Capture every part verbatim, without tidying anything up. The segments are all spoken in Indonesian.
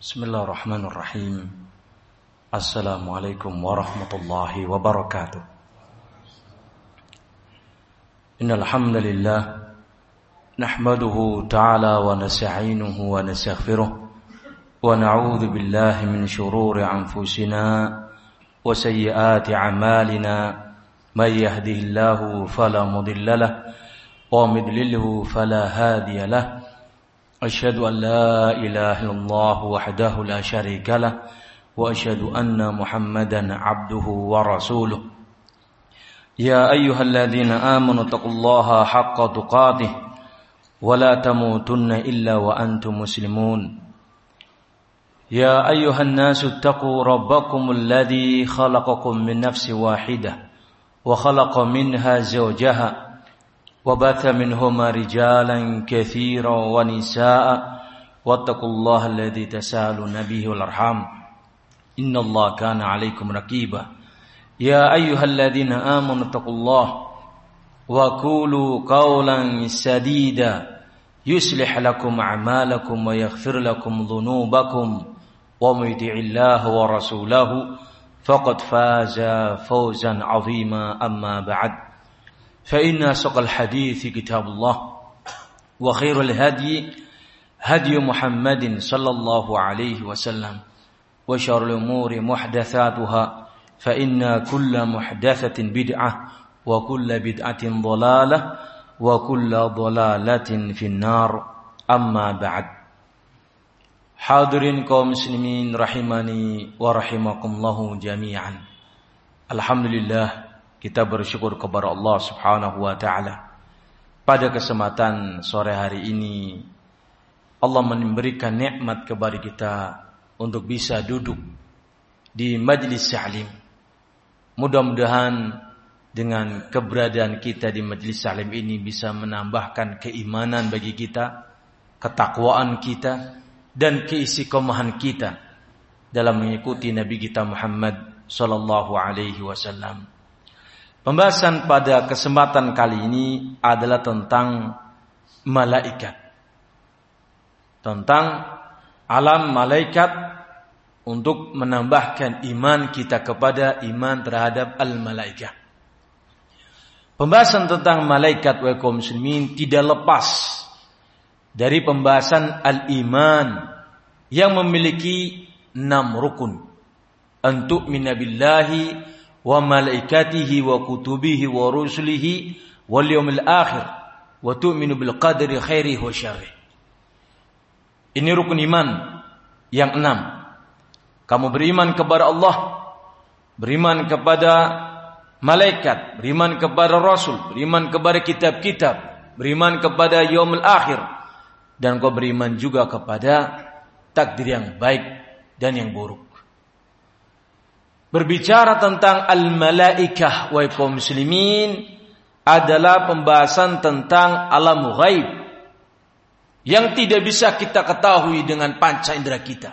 Bismillahirrahmanirrahim. Assalamualaikum warahmatullahi wabarakatuh. Innal hamdalillah nahmaduhu ta'ala wa nasta'inuhu wa nastaghfiruh wa na'udzu billahi min shururi anfusina wa sayyiati a'malina. May yahdihillahu fala mudilla lahu wa may yudlilhu fala hadiya lahu. أشهد أن لا إله إلا الله وحده لا شريك له وأشهد أن محمدا عبده ورسوله يا أيها الذين آمنوا اتقوا الله حق تقاته ولا تموتن إلا وأنتم مسلمون يا أيها الناس اتقوا ربكم الذي خلقكم من نفس واحدة وخلق منها زوجها وبث منهما رجالا كثيرا ونساء واتقوا الله الذي تساءلون به والأرحام إن الله كان عليكم رقيبا يا أيها الذين آمنوا اتقوا الله وقولوا قولا سديدا يصلح لكم أعمالكم ويغفر لكم ذنوبكم ومن يطع الله ورسوله فقد فاز فوزا عظيما أما بعد فإن أصدق الحديث كتاب الله وخير الهدي هدي محمد صلى الله عليه وسلم وشر الأمور محدثاتها فإن كل محدثة بدعة وكل بدعة ضلالة وكل ضلالة في النار أما بعد. Hadirin kaum muslimin rahimani wa rahimakumullahu jami'an. Alhamdulillah, kita bersyukur kepada Allah Subhanahu wa taala. Pada kesempatan sore hari ini Allah memberikan nikmat kepada kita untuk bisa duduk di majlis ta'lim. Mudah-mudahan dengan keberadaan kita di majlis ta'lim ini bisa menambahkan keimanan bagi kita, ketakwaan kita, dan keistiqomahan kita dalam mengikuti Nabi kita Muhammad sallallahu alaihi wasallam. Pembahasan pada kesempatan kali ini adalah tentang malaikat. Tentang alam malaikat untuk menambahkan iman kita kepada iman terhadap al-malaikah. Pembahasan tentang malaikat wa kaum muslimin tidak lepas dari pembahasan al-iman yang memiliki enam rukun. Antu minabillahi wa malaikatihi wa kutubihi wa rusulihi wal yawmil akhir wa tu'minu bil qadri khairihi wa syarrihi. Ini rukun iman yang enam. Kamu beriman kepada Allah, beriman kepada malaikat, beriman kepada rasul, beriman kepada kitab-kitab, beriman kepada yaumil akhir, dan kau beriman juga kepada takdir yang baik dan yang buruk. Berbicara tentang al-malaikah wa kaum muslimin adalah pembahasan tentang alam ghaib yang tidak bisa kita ketahui dengan panca indera kita.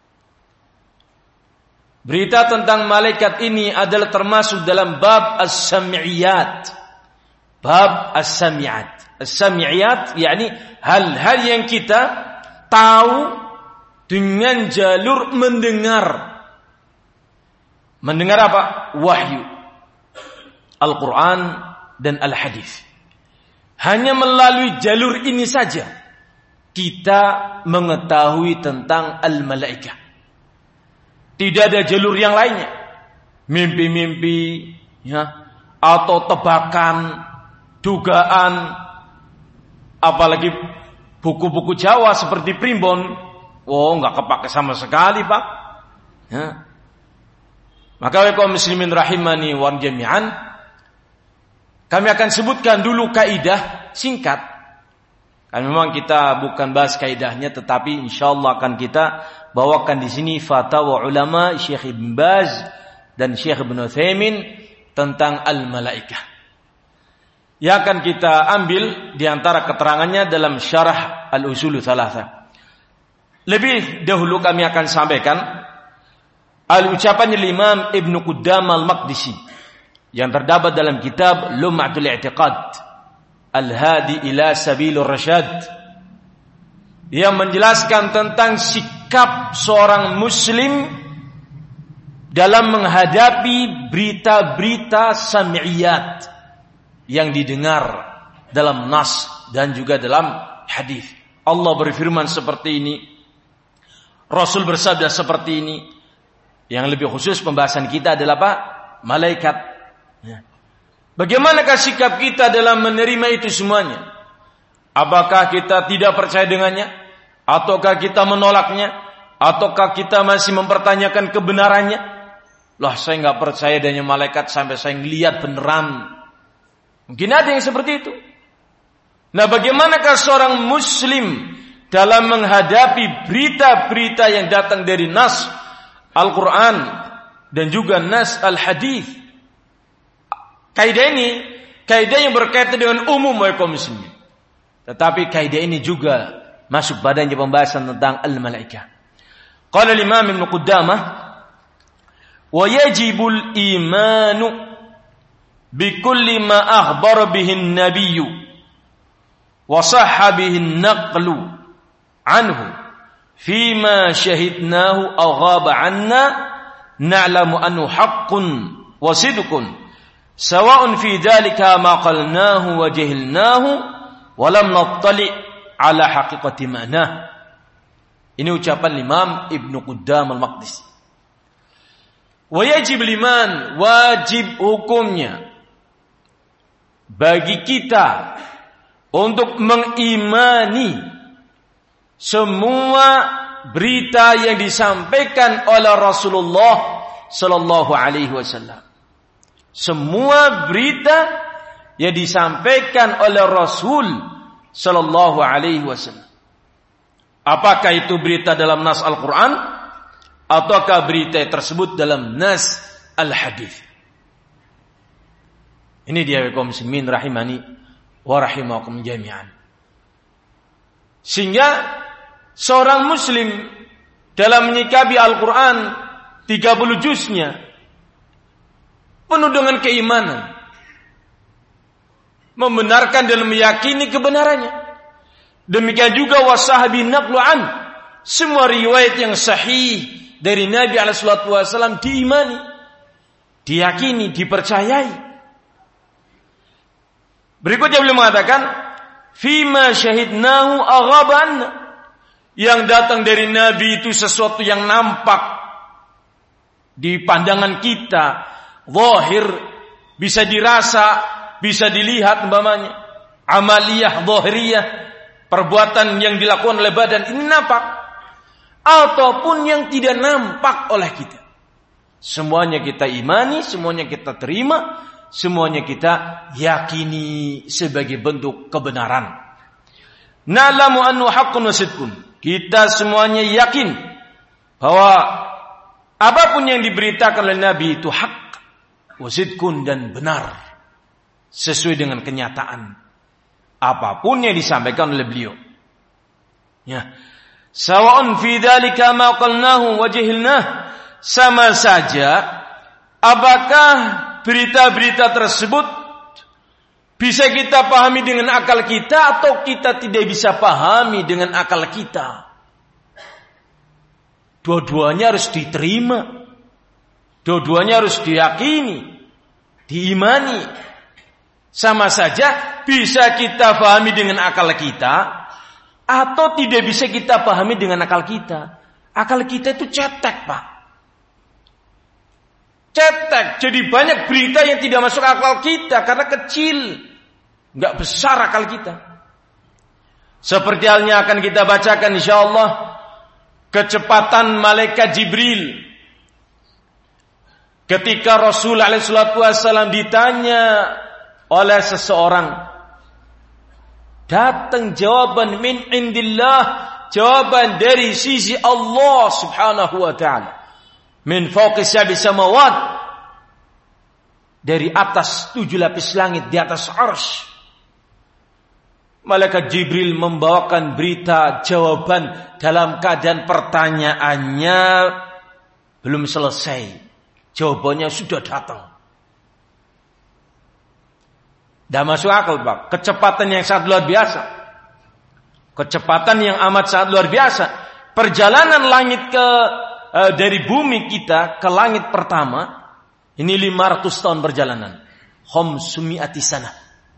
Berita tentang malaikat ini adalah termasuk dalam bab as-sam'iyat. Bab as-sam'iyat. As-sam'iyat yakni hal-hal yang kita tahu dengan jalur mendengar. Mendengar apa? Wahyu, Al-Quran dan Al-Hadis. Hanya melalui jalur ini saja kita mengetahui tentang al-malaikah. Tidak ada jalur yang lainnya. Mimpi-mimpi, ya, atau tebakan, dugaan, apalagi buku-buku Jawa seperti Primbon, oh nggak kepake sama sekali, Pak. Ya. Maka kaum muslimin rahimani wa jami'an, kami akan sebutkan dulu kaidah singkat. Kan memang kita bukan bahas kaidahnya, tetapi insyaallah akan kita bawakan di sini fatwa ulama Syekh Ibn Baz dan Syekh Ibn Utsaimin tentang al-malaikah. Yang akan kita ambil di antara keterangannya dalam syarah al-usul tsalatsa. Lebih dahulu kami akan sampaikan al-ucapan Imam Ibn Qudam al-Maqdisi yang terdapat dalam kitab Lum'atul I'tiqad Al-Hadi ila Sabilur Rasyad, yang menjelaskan tentang sikap sikap seorang muslim dalam menghadapi berita-berita sam'iyat yang didengar dalam nas dan juga dalam hadis. Allah berfirman seperti ini, Rasul bersabda seperti ini. Yang lebih khusus pembahasan kita adalah apa? Malaikat. Bagaimanakah sikap kita dalam menerima itu semuanya? Apakah kita tidak percaya dengannya? Ataukah kita menolaknya? Ataukah kita masih mempertanyakan kebenarannya? Lah, saya nggak percaya adanya malaikat sampai saya ngelihat beneran. Mungkin ada yang seperti itu. Nah, bagaimanakah seorang muslim dalam menghadapi berita-berita yang datang dari nas Al-Quran dan juga nas Al-Hadis? Kaidah ini, kaidah yang berkaitan dengan umum kaum muslimin. Tetapi kaidah ini juga masuk badannya pembahasan tentang al-malaikah. Qala al-Imam Ibn Qudamah, wa yajibul imanu bikulli ma akhbar bihi an-nabiyyu wa sahha bihi an-naqlu anhu fima syahidnahu aw ghaba 'anna na'lamu annahu haqqun wa sidqun sawa'un fi dhalika ma qalnahu wa jahilnahu wa lam nattali' ala haqiqati ma'nah. Ini ucapan Imam Ibn Qudam al-Maqdisi. Wa yajib liman, wajib hukumnya bagi kita untuk mengimani semua berita yang disampaikan oleh Rasulullah sallallahu alaihi wasallam. Semua berita yang disampaikan oleh Rasul sallallahu alaihi wasallam. Apakah itu berita dalam nas Al-Quran ataukah berita tersebut dalam nas Al-Hadis? Ini dia kaum muslimin rahimani wa rahimakum jami'an. Sehingga seorang muslim dalam menyikapi Al-Quran tiga puluh juznya penuh dengan keimanan, membenarkan dan meyakini kebenarannya. Demikian juga wasahabi naqlu'an, semua riwayat yang sahih dari Nabi alaihi salatu wasallam diimani, diyakini, dipercayai. Berikutnya beliau mengatakan fima syahidnahu aghaban, yang datang dari Nabi itu sesuatu yang nampak di pandangan kita, zahir, bisa dirasa, bisa dilihat umpamanya, amaliyah zahiriyah, perbuatan yang dilakukan oleh badan ini nampak, ataupun yang tidak nampak oleh kita. Semuanya kita imani, semuanya kita terima, semuanya kita yakini sebagai bentuk kebenaran. Na'lamu annahu haqqun wa sidqun. Kita semuanya yakin bahwa apapun yang diberitakan oleh Nabi itu hak, wa sidqun, dan benar, sesuai dengan kenyataan apapun yang disampaikan oleh beliau. Ya. Sawa'un fi dzalika ma qalnahu wa jahilnah, sama saja apakah berita-berita tersebut bisa kita pahami dengan akal kita atau kita tidak bisa pahami dengan akal kita. Dua-duanya harus diterima, dua-duanya harus diyakini, diimani. Sama saja bisa kita pahami dengan akal kita atau tidak bisa kita pahami dengan akal kita. Akal kita itu cetek, Pak. Cetek. Jadi banyak berita yang tidak masuk akal kita karena kecil, nggak besar akal kita. Seperti halnya akan kita bacakan insyaallah kecepatan malaikat Jibril ketika Rasul alaihi salatu wasallam ditanya oleh seseorang, datang jawaban min indillah, jawaban dari sisi Allah subhanahu wa ta'ala, min fawqi sab'i samawat, dari atas tujuh lapis langit, di atas arsy. Malaikat Jibril membawakan berita jawaban dalam keadaan pertanyaannya belum selesai, jawabannya sudah datang. Dah masuk akal, Pak. Kecepatan yang sangat luar biasa. Kecepatan yang amat sangat luar biasa. perjalanan langit ke uh, dari bumi kita ke langit pertama ini lima ratus tahun perjalanan. Khamsumi'ati sana.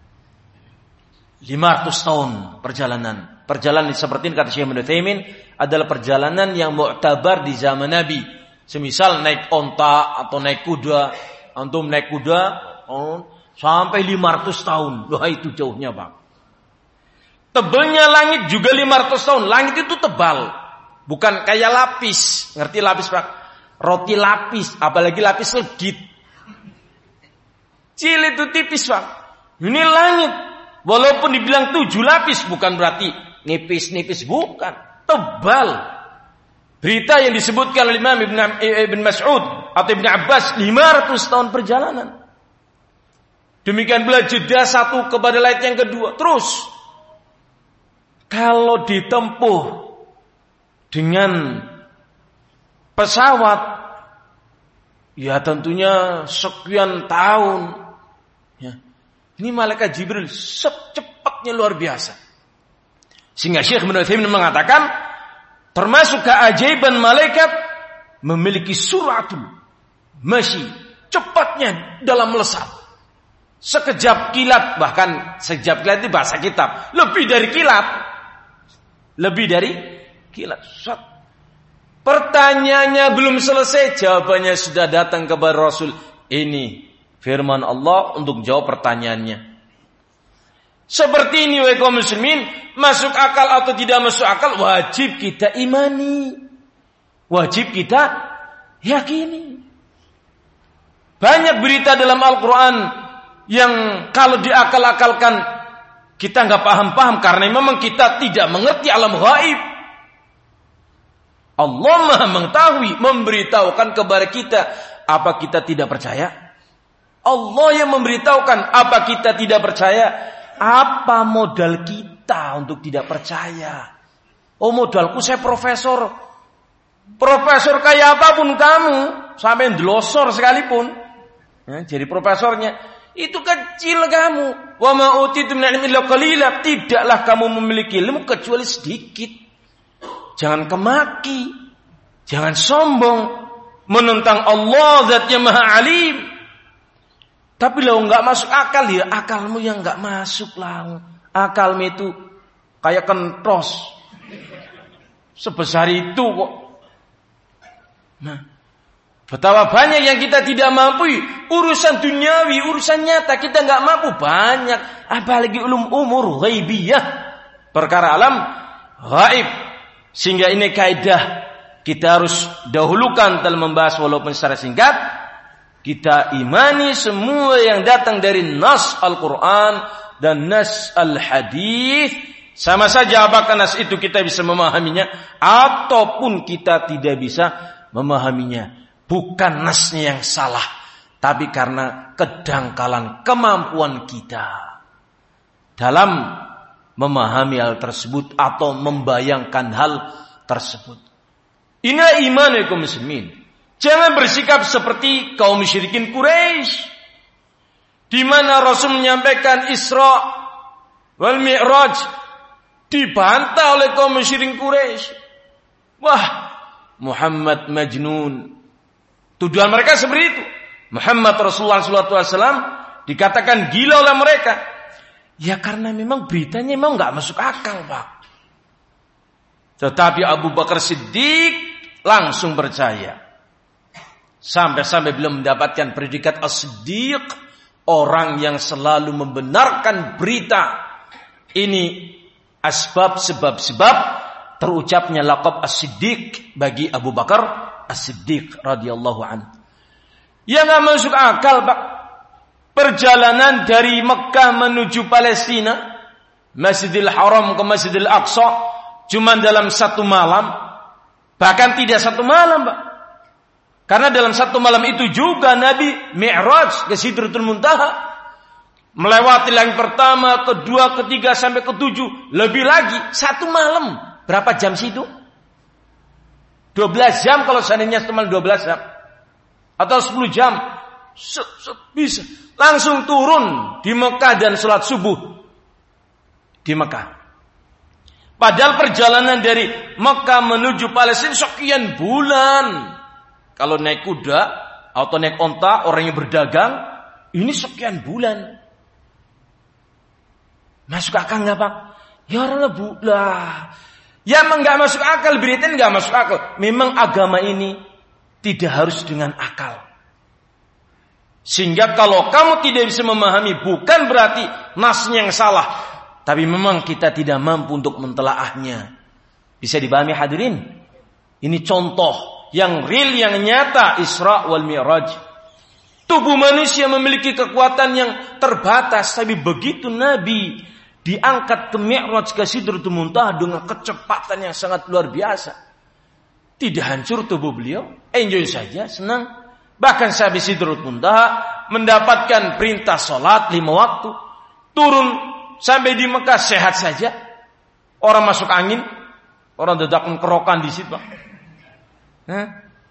lima ratus tahun perjalanan. Perjalanan seperti ini kata Syekh Ibnu Utsaimin adalah perjalanan yang mu'tabar di zaman Nabi. Semisal naik onta atau naik kuda, antum naik kuda oh, sampai lima ratus tahun. Wah, itu jauhnya, Pak. Tebalnya langit juga lima ratus tahun. Langit itu tebal. Bukan kayak lapis. Ngerti lapis, Pak? Roti lapis, apalagi lapis legit. Cil itu tipis, Pak. Ini langit. Walaupun dibilang tujuh lapis, bukan berarti nipis-nipis, bukan. Tebal. Berita yang disebutkan oleh Imam Ibn Mas'ud atau Ibn Abbas, lima ratus tahun perjalanan. Demikian pula jeda satu kepada langit yang kedua. Terus, kalau ditempuh dengan pesawat, ya tentunya sekian tahun. Ya. Ini malaikat Jibril secepatnya luar biasa. Sehingga Syekh Ibnu Utsaimin mengatakan, termasuk keajaiban malaikat memiliki suratul masyi, cepatnya dalam melesat. Sekejap kilat, bahkan sekejap kilat itu bahasa kitab, lebih dari kilat. Lebih dari kilat. Pertanyaannya belum selesai, jawabannya sudah datang kepada Rasul. Ini firman Allah untuk jawab pertanyaannya. Seperti ini wahai kaum muslimin, masuk akal atau tidak masuk akal, wajib kita imani. Wajib kita yakini. Banyak berita dalam Al-Quran yang kalau diakal-akalkan kita nggak paham-paham karena memang kita tidak mengerti alam gaib. Allah Maha mengetahui, memberitahukan kepada kita. Apa kita tidak percaya? Allah yang memberitahukan. Apa kita tidak percaya? Apa modal kita untuk tidak percaya? Oh, modalku saya profesor. Profesor kayak apapun kamu, sampai ndelosor sekalipun, ya, jadi profesornya itu kecil kamu. Wa ma utitu min ilmin illa qalila. Tidaklah kamu memiliki ilmu kecuali sedikit. Jangan kemaki, jangan sombong menentang Allah Zatnya Maha Alim. Tapi lo nggak masuk akal, ya akalmu yang nggak masuk lah. Akalmu itu kayak kentros sebesar itu kok. Nah, betapa banyak yang kita tidak mampu. Urusan duniawi, urusan nyata kita nggak mampu banyak. Apalagi ulum umur ghaibiyah, perkara alam gaib. Sehingga ini kaidah kita harus dahulukan dalam membahas walaupun secara singkat. Kita imani semua yang datang dari nas Al-Quran dan nas Al-Hadis. Sama saja apakah nas itu kita bisa memahaminya ataupun kita tidak bisa memahaminya. Bukan nasnya yang salah, tapi karena kedangkalan kemampuan kita dalam memahami hal tersebut atau membayangkan hal tersebut. Inilah iman ya kaum muslimin. Jangan bersikap seperti kaum musyrikin Quraisy, di mana Rasul menyampaikan Isra wal Mi'raj dibantah oleh kaum musyrikin Quraisy. Wah, Muhammad majnun. Tuduhan mereka seperti itu. Muhammad Rasulullah shallallahu alaihi wasallam dikatakan gila oleh mereka. Ya karena memang beritanya memang nggak masuk akal, Pak. Tetapi Abu Bakar Siddiq langsung percaya. Sampai-sampai belum mendapatkan predikat As-Siddiq, orang yang selalu membenarkan berita. Ini asbab sebab-sebab terucapnya laqab As-Siddiq bagi Abu Bakar As-Siddiq radhiyallahu anhu. Yang enggak masuk akal, Pak. Perjalanan dari Mekah menuju Palestina, Masjidil Haram ke Masjidil Aqsa, cuma dalam satu malam. Bahkan tidak satu malam, Pak. Karena dalam satu malam itu juga Nabi Mi'raj ke Sidratul Muntaha. Melewati langit pertama, kedua, ketiga, sampai ketujuh. Lebih lagi, satu malam. Berapa jam sih itu? dua belas jam kalau seandainya cuma dua belas jam. Atau sepuluh jam. Set, set, bisa. Langsung turun di Mekah dan sholat subuh. Di Mekah. Padahal perjalanan dari Mekah menuju Palestina sekian bulan. Kalau naik kuda atau naik onta, orang yang berdagang, ini sekian bulan. Masuk akal nggak Pak? Ya orang lah. Ya memang nggak masuk akal, beritain nggak masuk akal. Memang agama ini tidak harus dengan akal. Sehingga kalau kamu tidak bisa memahami, bukan berarti nasnya yang salah. Tapi memang kita tidak mampu untuk mentelaahnya. Bisa dipahami hadirin? Ini contoh yang real, yang nyata Isra wal Mi'raj. Tubuh manusia memiliki kekuatan yang terbatas. Tapi begitu Nabi diangkat ke Mi'raj ke Sidratul Muntaha dengan kecepatan yang sangat luar biasa. Tidak hancur tubuh beliau. Enjoy saja, senang. Bahkan sampai Sidratul Muntaha mendapatkan perintah sholat lima waktu. Turun sampai di Mekah sehat saja. Orang masuk angin, orang dadakan kerokan di situ. Hah?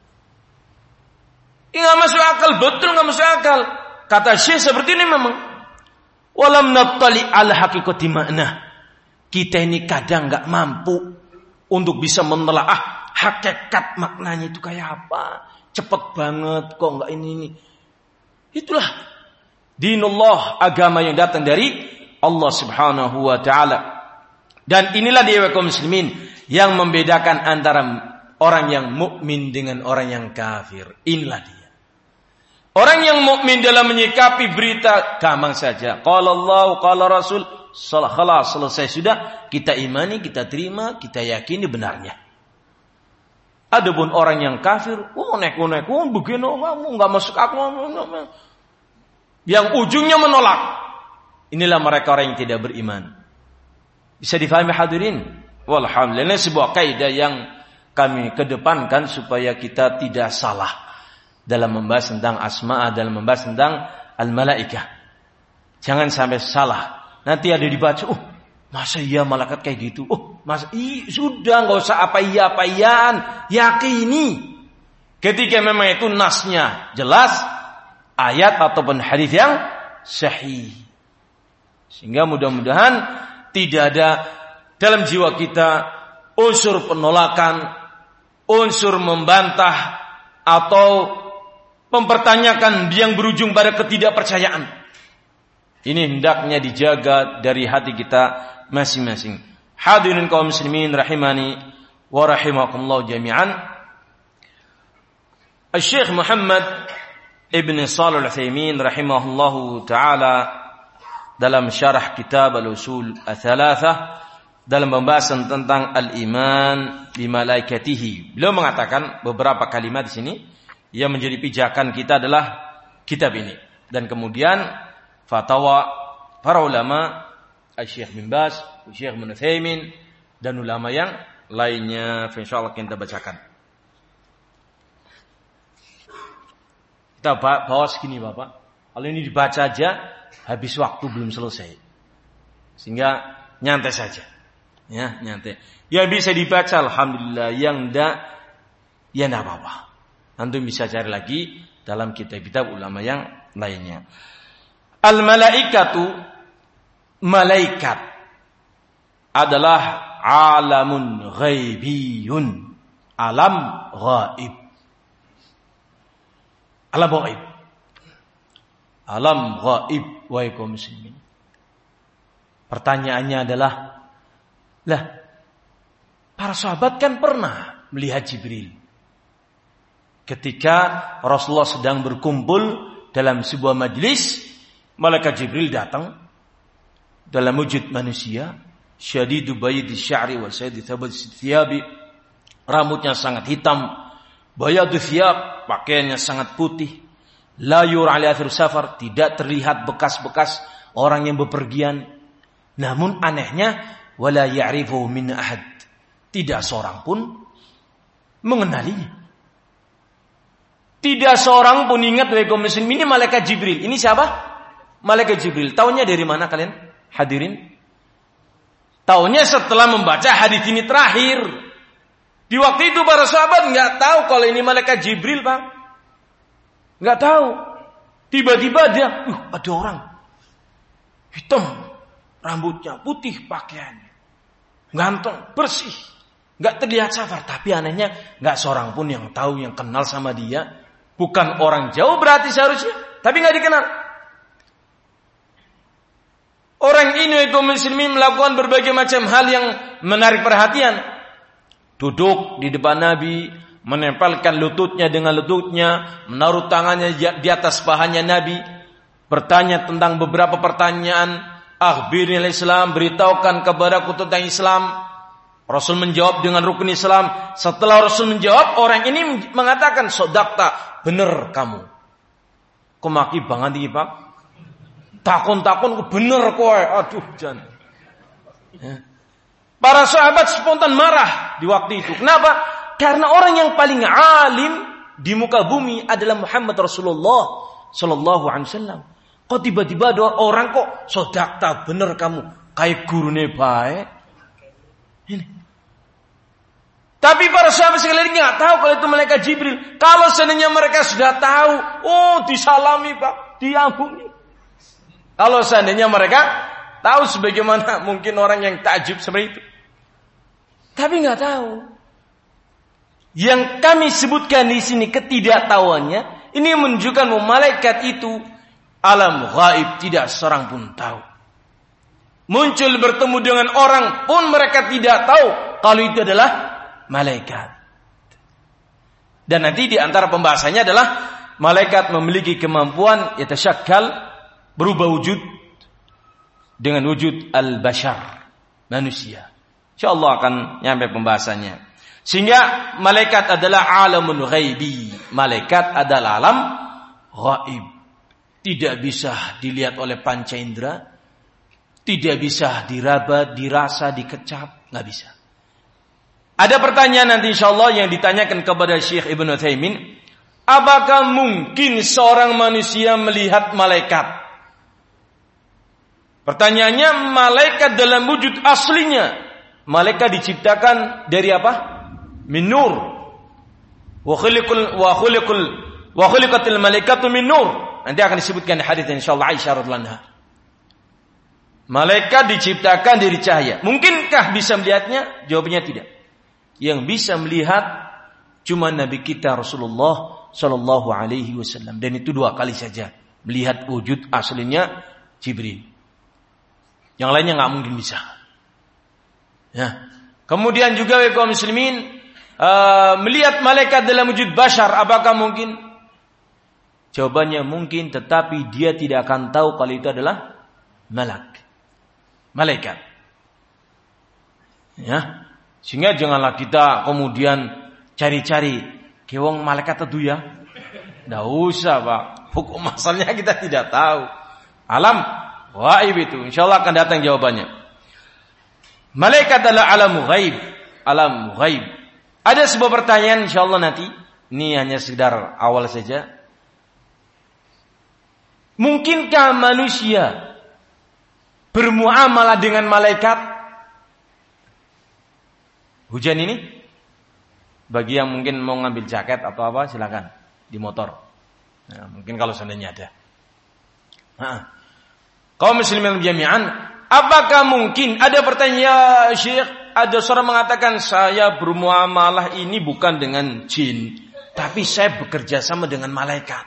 Ini nggak masuk akal, betul nggak masuk akal. Kata Syekh seperti ini memang. Walam nattali al haqiqati makna. Kita ini kadang nggak mampu untuk bisa menelaah hakikat maknanya itu kayak apa. Cepet banget kok nggak ini ini. Itulah dinullah, agama yang datang dari Allah Subhanahu wa taala. Dan inilah dia kaum muslimin yang membedakan antara orang yang mukmin dengan orang yang kafir. Inilah dia. Orang yang mukmin dalam menyikapi berita gampang saja. Qala Allah, qala Rasul, salah khalas, selesai sudah, kita imani, kita terima, kita yakini benarnya. Adapun orang yang kafir, oh nek-nek, oh begini, kamu enggak masuk akal. Yang ujungnya menolak. Inilah mereka orang yang tidak beriman. Bisa difahami hadirin? Walhamdulillah, ini sebuah kaidah yang kami kedepankan supaya kita tidak salah dalam membahas tentang asma', dalam membahas tentang al-malaikah. Jangan sampai salah. Nanti ada dibaca, oh masa iya malaikat kayak gitu? Oh masa iya, sudah nggak usah apa iya apa iyaan, yakini. Ketika memang itu nasnya jelas, ayat ataupun hadis yang sahih. Sehingga mudah-mudahan tidak ada dalam jiwa kita unsur penolakan, unsur membantah atau mempertanyakan yang berujung pada ketidakpercayaan. Ini hendaknya dijaga dari hati kita masing-masing. Hadirin kaum muslimin rahimani wa rahimakumullah jami'an. Syekh Muhammad Ibn Shalih Al-Utsaimin rahimahullahu taala dalam syarah kitab Al-Usul Ats-Tsalatsah dalam pembahasan tentang al-iman bi malaikatihi. Beliau mengatakan beberapa kalimat di sini yang menjadi pijakan kita adalah kitab ini. Dan kemudian fatwa para ulama, Syekh bin Baz, Syekh Ibnu Utsaimin dan ulama yang lainnya, insyaallah kita bacakan. Kita bawa segini Bapak. Kalau ini dibaca aja habis waktu belum selesai. Sehingga nyantai saja. Ya, nyantai. Ya bisa dibaca alhamdulillah, yang enggak ya enggak apa-apa. Antum bisa cari lagi dalam kitab-kitab ulama yang lainnya. Al-malaikatu, malaikat adalah alamun ghaibiyun, alam ghaib. Alam ghaib. Alam ghaib wa kaum muslimin. Pertanyaannya adalah, lah, para sahabat kan pernah melihat Jibril. Ketika Rasulullah sedang berkumpul dalam sebuah majlis, malaikat Jibril datang dalam wujud manusia, syadidu baydi sya'ri wa sayyidi thabati thiyabi, rambutnya sangat hitam, bayadu thiyab, pakaiannya sangat putih, la yura ali athir safar, tidak terlihat bekas-bekas orang yang bepergian. Namun anehnya, wala ya'rifu min ahad, tidak seorang pun mengenalinya. Tidak seorang pun ingat dari kaum muslimin ini malaikat Jibril. Ini siapa? Malaikat Jibril. Taunya dari mana kalian? Hadirin. Taunya setelah membaca hadis ini terakhir. Di waktu itu para sahabat nggak tahu kalau ini malaikat Jibril, Pak. Nggak tahu. Tiba-tiba dia, uh, ada orang hitam, rambutnya putih, pakaiannya. ganteng, bersih, nggak terlihat safar. Tapi anehnya nggak seorang pun yang tahu, yang kenal sama dia. Bukan orang jauh berarti seharusnya, tapi nggak dikenal. Orang ini kaum muslimin melakukan berbagai macam hal yang menarik perhatian. Duduk di depan Nabi, menempelkan lututnya dengan lututnya, menaruh tangannya di atas pahanya Nabi, bertanya tentang beberapa pertanyaan, akhbirnil Islam, beritahukan kepadaku tentang Islam. Rasul menjawab dengan rukun Islam. Setelah Rasul menjawab, orang ini mengatakan, sodakta, bener kamu. Kok maki banget ini Pak? Takun-takun bener kowe. Aduh jangan. Ya. Para sahabat spontan marah di waktu itu. Kenapa? Karena orang yang paling alim di muka bumi adalah Muhammad Rasulullah sallallahu alaihi wasallam. Kok tiba-tiba ada orang kok sodakta bener kamu, kayak gurune bae. Ini. Tapi para sahabat sekalian nggak tahu kalau itu malaikat Jibril. Kalau seandainya mereka sudah tahu, oh disalami Pak, diampuni. Kalau seandainya mereka tahu sebagaimana mungkin orang yang takjub seperti itu. Tapi nggak tahu. Yang kami sebutkan di sini ketidaktahuannya, ini menunjukkan bahwa malaikat itu alam gaib, tidak seorang pun tahu. Muncul bertemu dengan orang pun mereka tidak tahu kalau itu adalah malaikat. Dan nanti di antara pembahasannya adalah malaikat memiliki kemampuan yatasyakkal, berubah wujud dengan wujud al-bashar, manusia. InsyaAllah akan nyampe pembahasannya. Sehingga malaikat adalah alamun ghaibi. Malaikat adalah alam ghaib. Tidak bisa dilihat oleh panca indera. Tidak bisa diraba, dirasa, dikecap. Nggak bisa. Ada pertanyaan nanti insyaAllah yang ditanyakan kepada Syekh Ibn Utsaimin. Apakah mungkin seorang manusia melihat malaikat? Pertanyaannya, malaikat dalam wujud aslinya, malaikat diciptakan dari apa? Min nur. Wa khuliqul wa khuliqul wa khuliqatil malaikatu min nur. Nanti akan disebutkan di hadis insyaallah Aisyah radhiyallahu anha. Malaikat diciptakan dari cahaya. Mungkinkah bisa melihatnya? Jawabannya tidak. Yang bisa melihat cuma Nabi kita Rasulullah sallallahu alaihi wasallam, dan itu dua kali saja melihat wujud aslinya Jibril. Yang lainnya nggak mungkin bisa. Ya. Kemudian juga kaum muslimin uh, melihat malaikat dalam wujud bashar, apakah mungkin? Jawabannya mungkin, tetapi dia tidak akan tahu kalau itu adalah malak, malaikat. Ya. Sehingga janganlah kita kemudian cari-cari kewong malaikat itu ya. Nggak usah Pak. Hukum asalnya kita tidak tahu. Alam gaib itu, insyaallah akan datang jawabannya. Malaikat adalah alam ghaib, alam ghaib. Ada sebuah pertanyaan insyaallah nanti. Ini hanya sekedar awal saja. Mungkinkah manusia bermuamalah dengan malaikat? Hujan ini, bagi yang mungkin mau ngambil jaket atau apa, silakan di motor. Nah, mungkin kalau seandainya ada. Nah. Kaum muslimin jami'an, apakah mungkin ada pertanyaan Syekh, ada seorang mengatakan saya bermuamalah ini bukan dengan jin, tapi saya bekerja sama dengan malaikat.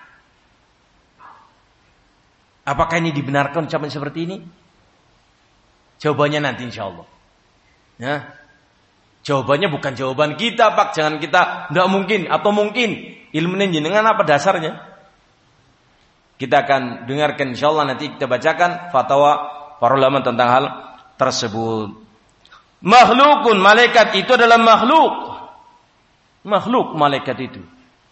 Apakah ini dibenarkan ucapan seperti ini? Jawabannya nanti insyaallah. Ya. Jawabannya bukan jawaban kita, Pak. Jangan kita enggak mungkin atau mungkin. Ilmu jenengan apa dasarnya? Kita akan dengarkan insyaallah, nanti kita bacakan fatwa para ulama tentang hal tersebut. Makhlukun, malaikat itu adalah makhluk. Makhluk malaikat itu.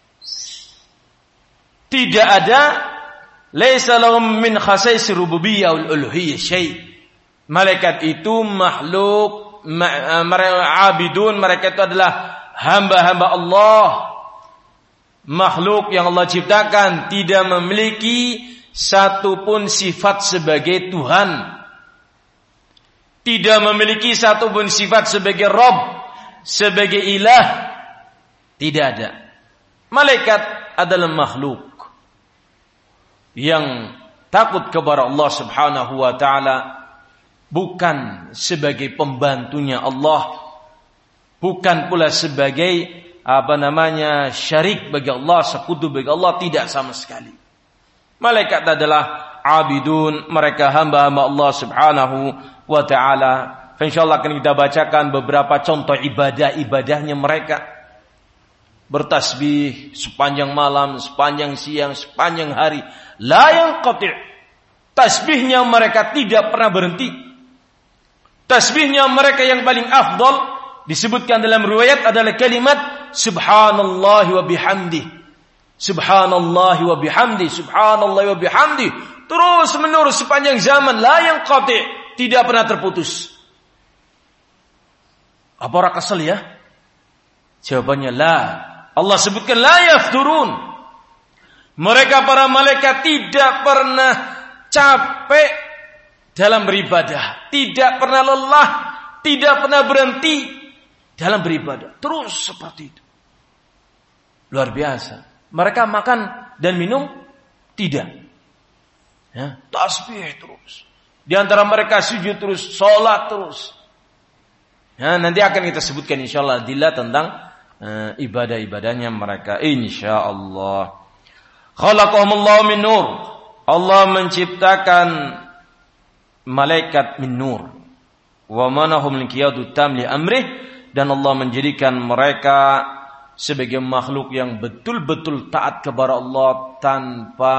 Tidak ada laisa lahum min khasais rububiyyah wal uluhiyyah syai'. Malaikat itu makhluk, abidun, mereka itu adalah hamba-hamba Allah. Makhluk yang Allah ciptakan, tidak memiliki satupun sifat sebagai Tuhan, tidak memiliki satupun sifat sebagai Rabb, sebagai ilah. Tidak ada. Malaikat adalah makhluk yang takut kepada Allah subhanahu wa ta'ala, bukan sebagai pembantunya Allah, bukan pula sebagai apa namanya syarik bagi Allah, sekutu bagi Allah, tidak sama sekali. Malaikat adalah abidun, mereka hamba-hamba Allah Subhanahu wa taala. Insyaallah akan kita bacakan beberapa contoh ibadah-ibadahnya mereka. Bertasbih sepanjang malam, sepanjang siang, sepanjang hari, la yanqati'. Tasbihnya mereka tidak pernah berhenti. Tasbihnya mereka yang paling afdal disebutkan dalam riwayat adalah kalimat subhanallahi wa bihamdi. Subhanallahi wa bihamdi, subhanallahi wa bihamdi. Terus menerus sepanjang zaman, la yanqati', tidak pernah terputus. Apa orang kesel ya? Jawabannya la. Allah sebutkan la yafturun. Mereka para malaikat tidak pernah capek dalam beribadah, tidak pernah lelah, tidak pernah berhenti dalam beribadah. Terus seperti itu. Luar biasa. Mereka makan dan minum tidak. Ya, tasbih terus. Di antara mereka sujud terus, salat terus. Ya, nanti akan kita sebutkan insyaallah adillah tentang uh, ibadah-ibadahnya mereka insyaallah. Khalaqahumullahu min nur. Allah menciptakan malaikat min nur. Wa manahum liqiyadu tam li amrih, dan Allah menjadikan mereka sebagai makhluk yang betul-betul taat kepada Allah tanpa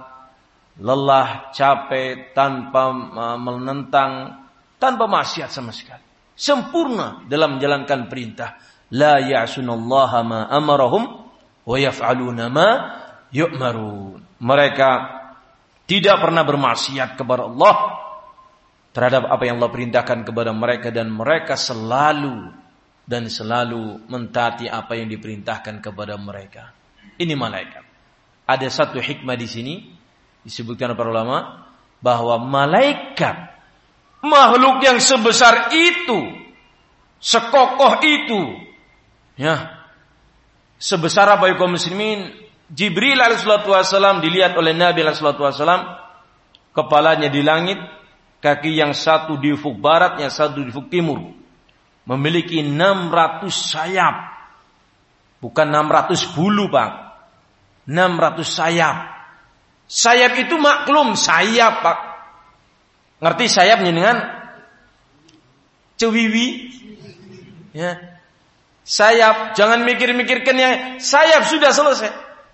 lelah, capek, tanpa uh, menentang, tanpa maksiat sama sekali. Sempurna dalam menjalankan perintah. La ya'sunallaha ma amarahum wa yaf'aluna ma yu'marun. Mereka tidak pernah bermaksiat kepada Allah terhadap apa yang Allah perintahkan kepada mereka, dan mereka selalu dan selalu mentaati apa yang diperintahkan kepada mereka. Ini malaikat. Ada satu hikmah di sini disebutkan para ulama bahwa malaikat, makhluk yang sebesar itu, sekokoh itu, ya, sebesar apa ya kaum muslimin? Jibril alaihi salatu wasallam dilihat oleh Nabi alaihi salatu wasallam, kepalanya di langit, kaki yang satu di ufuk barat, yang satu di ufuk timur, memiliki enam ratus sayap. Bukan enam ratus bulu, Pak. enam ratus sayap. Sayap itu maklum sayap, Pak. Ngerti sayapnya dengan cewiwi? Ya. Sayap, jangan mikir-mikirkan ya, sayap sudah selesai.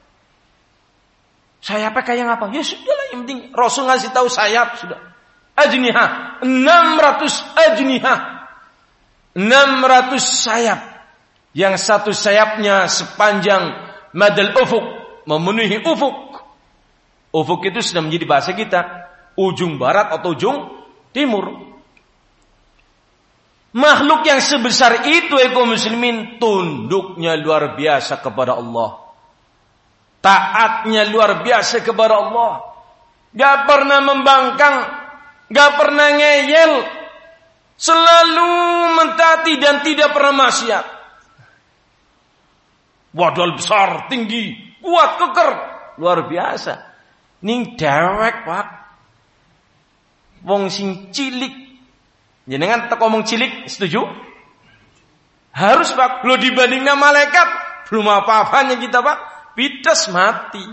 Sayapnya kayak apa? Ya sudahlah, yang penting Rasul ngasih tahu sayap sudah. Ajniha, enam ratus ajniha. enam ratus sayap. Yang satu sayapnya sepanjang madal ufuk, memenuhi ufuk. Ufuk itu sudah menjadi bahasa kita, ujung barat atau ujung timur. Makhluk yang sebesar itu, kaum muslimin, tunduknya luar biasa kepada Allah. Taatnya luar biasa kepada Allah. Gak pernah membangkang, gak pernah ngeyel, selalu mentaati dan tidak pernah maksiat. Wadal besar, tinggi, kuat, keker, luar biasa. Ning dewek, Pak. Wong sing cilik. Jenengan tak ngomong cilik, setuju? Harus, Pak. Belum dibandingkan malaikat, belum apa-apanya kita, Pak. Pites mati.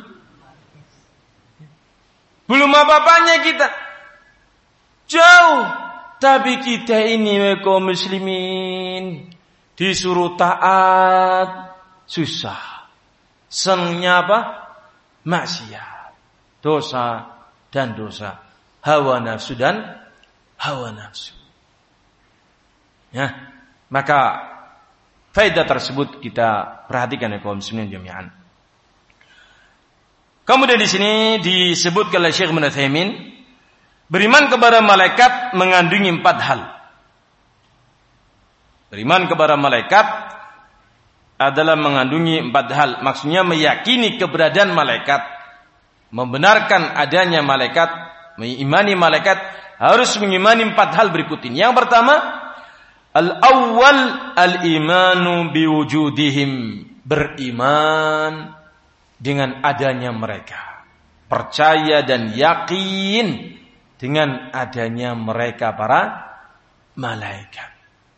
Belum apa-apanya kita. Jauh. Tapi kita ini kaum muslimin disuruh taat, susah. Senangnya apa? Maksiat. Dosa dan dosa. Hawa nafsu dan hawa nafsu. Ya, maka faedah tersebut kita perhatikan ya kaum muslimin jami'an. Kemudian di sini disebutkan oleh Syekh Ibnu Utsaimin, beriman kepada malaikat mengandungi empat hal. Beriman kepada malaikat adalah mengandungi empat hal. Maksudnya meyakini keberadaan malaikat, membenarkan adanya malaikat, mengimani malaikat, harus mengimani empat hal berikut ini. Yang pertama, al-awwal al-imanu biwujudihim, beriman dengan adanya mereka, percaya dan yakin dengan adanya mereka para malaikat.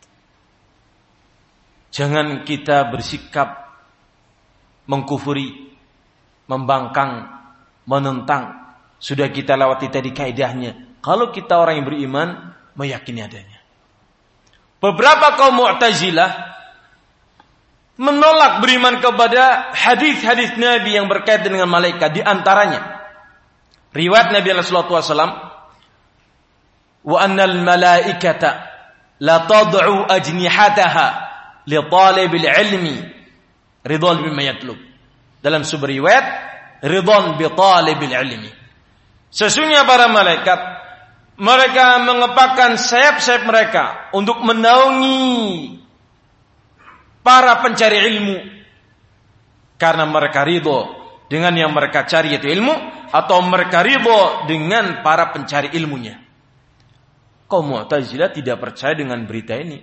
Jangan kita bersikap mengkufuri, membangkang, menentang. Sudah kita lewati tadi kaidahnya. Kalau kita orang yang beriman, meyakini adanya. Beberapa kaum Mu'tazilah menolak beriman kepada hadis-hadis Nabi yang berkaitan dengan malaikat. Di antaranya riwayat Nabi sallallahu alaihi wasallam, wa annal malaikata la tad'u ajnihataha li talibil ilmi ridwan bima yatlub. Dalam sebuah riwayat, ridwan bi talibil ilmi. Sesungguhnya para malaikat, mereka mengepakkan sayap-sayap mereka untuk menaungi para pencari ilmu, karena mereka ridho dengan yang mereka cari yaitu ilmu, atau mereka ridho dengan para pencari ilmunya. Kaum Mu'tazilah tidak percaya dengan berita ini.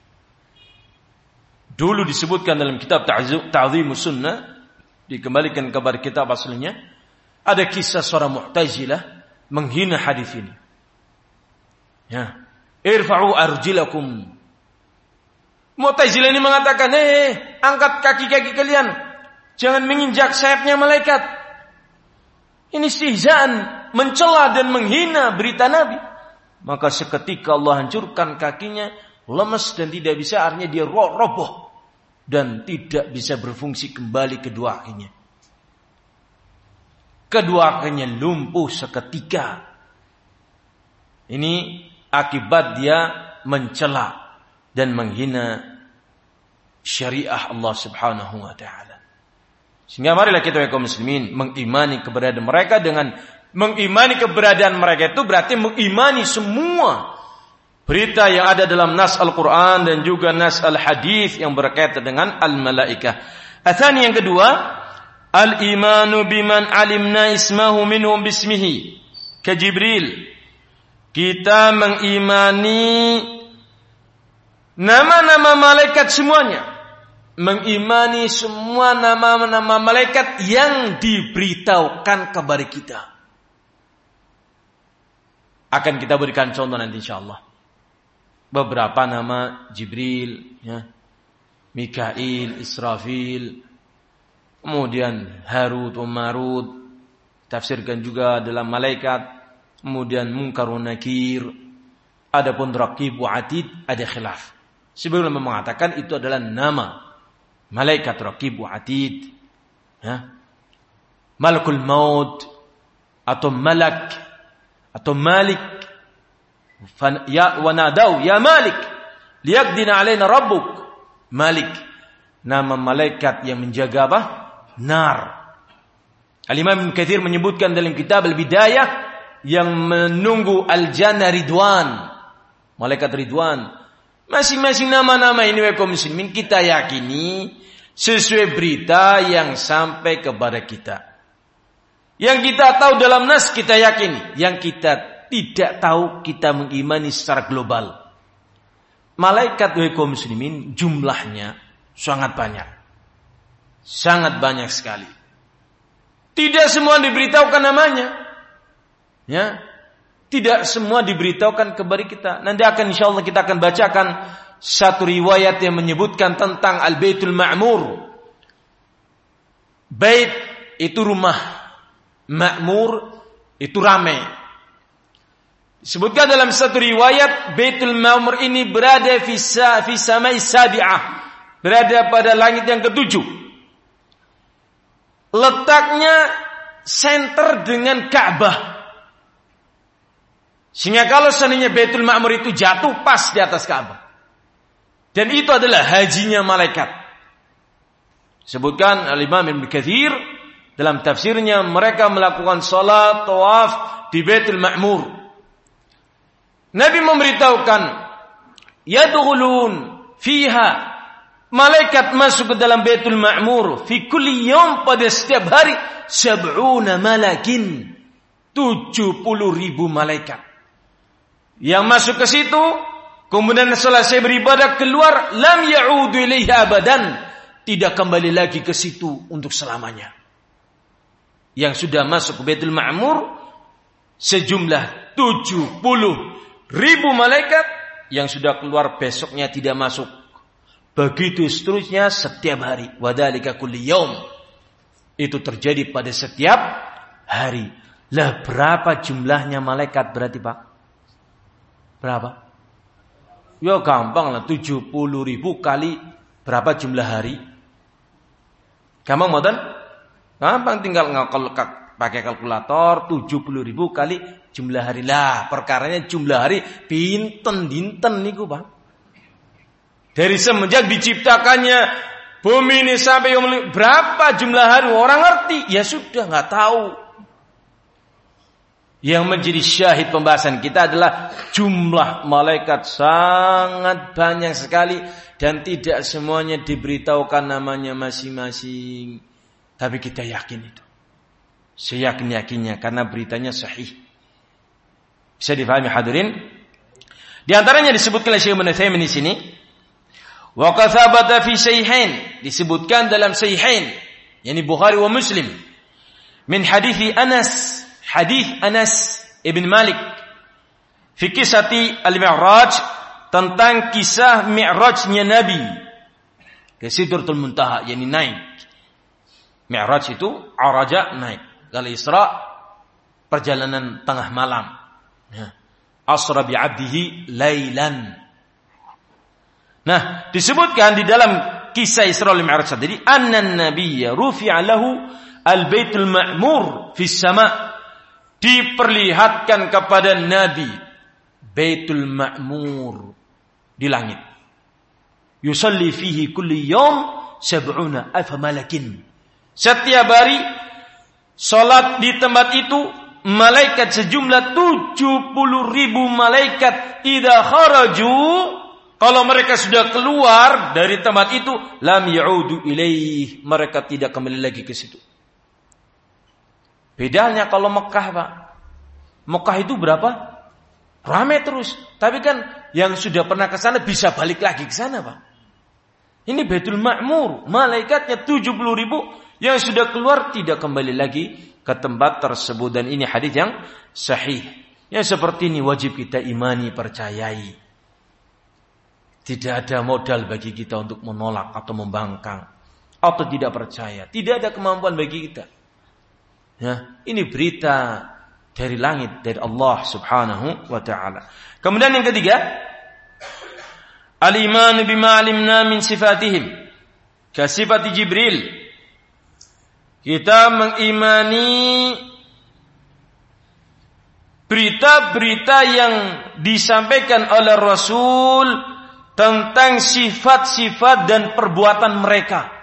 Dulu disebutkan dalam kitab Ta'zimus Sunnah, dikembalikan kepada kitab aslinya, ada kisah seorang Mu'tazilah menghina hadis ini. Ya, irfa'u arjilakum. Mu'tazilah ini mengatakan, eh, angkat kaki-kaki kalian, jangan menginjak sayapnya malaikat. Ini istihzaan, mencela dan menghina berita Nabi. Maka seketika Allah hancurkan kakinya, lemas dan tidak bisa, artinya dia roboh dan tidak bisa berfungsi kembali kedua kakinya. Kedua kakinya lumpuh seketika. Ini akibat dia mencela dan menghina syariah Allah Subhanahu wa taala. Sehingga marilah kita kaum muslimin mengimani keberadaan mereka. Dengan mengimani keberadaan mereka itu berarti mengimani semua berita yang ada dalam nas Al-Quran dan juga nas Al-Hadis yang berkaitan dengan Al-Malaikah. Atsani yang kedua, al-imanu biman alimna ismahu minhum bismihi ka Jibril. Kita mengimani nama-nama malaikat semuanya. Mengimani semua nama-nama malaikat yang diberitahukan kepada kita. Akan kita berikan contoh nanti insyaallah. Beberapa nama Jibril, ya, Mikail, Israfil, kemudian Harut, Marut, tafsirkan juga dalam malaikat, kemudian Munkar wa Nakir, adapun Raqib wa Atid ada khilaf. Sebelum mengatakan itu adalah nama malaikat Raqib wa Atid, ya. Malakul Maut atau Malak atau Malik, ya wa nadau ya Malik liyaqdina alaina rabbuk. Malik, nama malaikat yang menjaga apa? Nar. Al-Imam Ibnu Katsir menyebutkan dalam kitab Al-Bidayah yang menunggu al-jannah Ridwan, malaikat Ridwan. Masing-masing nama-nama ini wa kaum muslimin kita yakini sesuai berita yang sampai kepada kita. Yang kita tahu dalam nas kita yakini, yang kita tidak tahu kita mengimani secara global. Malaikat wa kaum muslimin jumlahnya sangat banyak. Sangat banyak sekali. Tidak semua diberitahukan namanya. Ya. Tidak semua diberitahukan kepada kita. Nanti akan insyaallah kita akan bacakan satu riwayat yang menyebutkan tentang Al-Baitul Ma'mur. Bait itu rumah, Ma'mur itu ramai. Disebutkan dalam satu riwayat Baitul Ma'mur ini berada fi fi samai sabi'ah, berada pada langit yang ketujuh. Letaknya center dengan Ka'bah. Sehingga kalau seandainya Baitul Ma'mur itu jatuh pas di atas Ka'bah. Dan itu adalah hajinya malaikat. Sebutkan Al-Imam Ibnu Katsir dalam tafsirnya, mereka melakukan salat tawaf di Baitul Ma'mur. Nabi memberitahukan, yadkhulun fiha, malaikat masuk ke dalam Baitul Ma'mur fi kulli yawm, pada setiap hari sab'una malakin, tujuh puluh ribu malaikat yang masuk ke situ. Kemudian selesai beribadah keluar, lam ya'udu ilaiha abadan, tidak kembali lagi ke situ untuk selamanya. Yang sudah masuk ke Baitul Ma'mur sejumlah tujuh puluh ribu malaikat yang sudah keluar besoknya tidak masuk. Begitu seterusnya setiap hari. Wadzalika kulli yaum. Itu terjadi pada setiap hari. Lah berapa jumlahnya malaikat berarti Pak? Berapa? Ya gampang lah, tujuh puluh ribu kali berapa jumlah hari? Gampang moten? Gampang, tinggal ngakal pakai kalkulator, tujuh puluh ribu kali jumlah hari. Lah perkaranya jumlah hari pinten dinten niku Pak. Dari semenjak diciptakannya bumi ini sampai berapa jumlah hari orang ngerti? Ya sudah nggak tahu. Yang menjadi syahid pembahasan kita adalah jumlah malaikat sangat banyak sekali dan tidak semuanya diberitahukan namanya masing-masing. Tapi kita yakin itu. Seyakin-yakinnya karena beritanya sahih. Bisa difahami hadirin? Di antaranya disebutkan oleh Syekh Ibnu Utsaimin di sini. Wa qad thabata fi sahihain, disebutkan dalam sahihain, yakni Bukhari wa Muslim, min hadithi Anas, hadis Anas ibn Malik fi kisati al-Mi'raj, tentang kisah Mi'rajnya Nabi ke Sidratul Muntaha, yakni naik. Mi'raj itu araja, naik. Kalau Isra perjalanan tengah malam. Asra bi 'abdihi lailan. Nah, disebutkan di dalam kisah Isra wal Mi'raj tadi, annan nabiyya rufi'a lahu al-baitul ma'mur fis sama', diperlihatkan kepada Nabi Baitul Ma'mur di langit. Yusalli fihi kulli yawm sab'una alfa malakin. Setiap hari salat di tempat itu malaikat sejumlah tujuh puluh ribu malaikat. Idza kharaju, kalau mereka sudah keluar dari tempat itu, lam ya'udu ilaih, mereka tidak kembali lagi ke situ. Bedanya kalau Mekah Pak. Mekah itu berapa? Ramai terus. Tapi kan yang sudah pernah ke sana bisa balik lagi ke sana Pak. Ini Baitul Ma'mur. Malaikatnya tujuh puluh ribu. Yang sudah keluar tidak kembali lagi ke tempat tersebut. Dan ini hadis yang sahih. Yang seperti ini wajib kita imani, percayai. Tidak ada modal bagi kita untuk menolak atau membangkang. Atau tidak percaya. Tidak ada kemampuan bagi kita. Ya, ini berita dari langit, dari Allah subhanahu wa ta'ala. Kemudian yang ketiga, al-iman bima alimna min sifatihim, ka sifat Jibril. Kita mengimani berita-berita yang disampaikan oleh Rasul tentang sifat-sifat dan perbuatan mereka.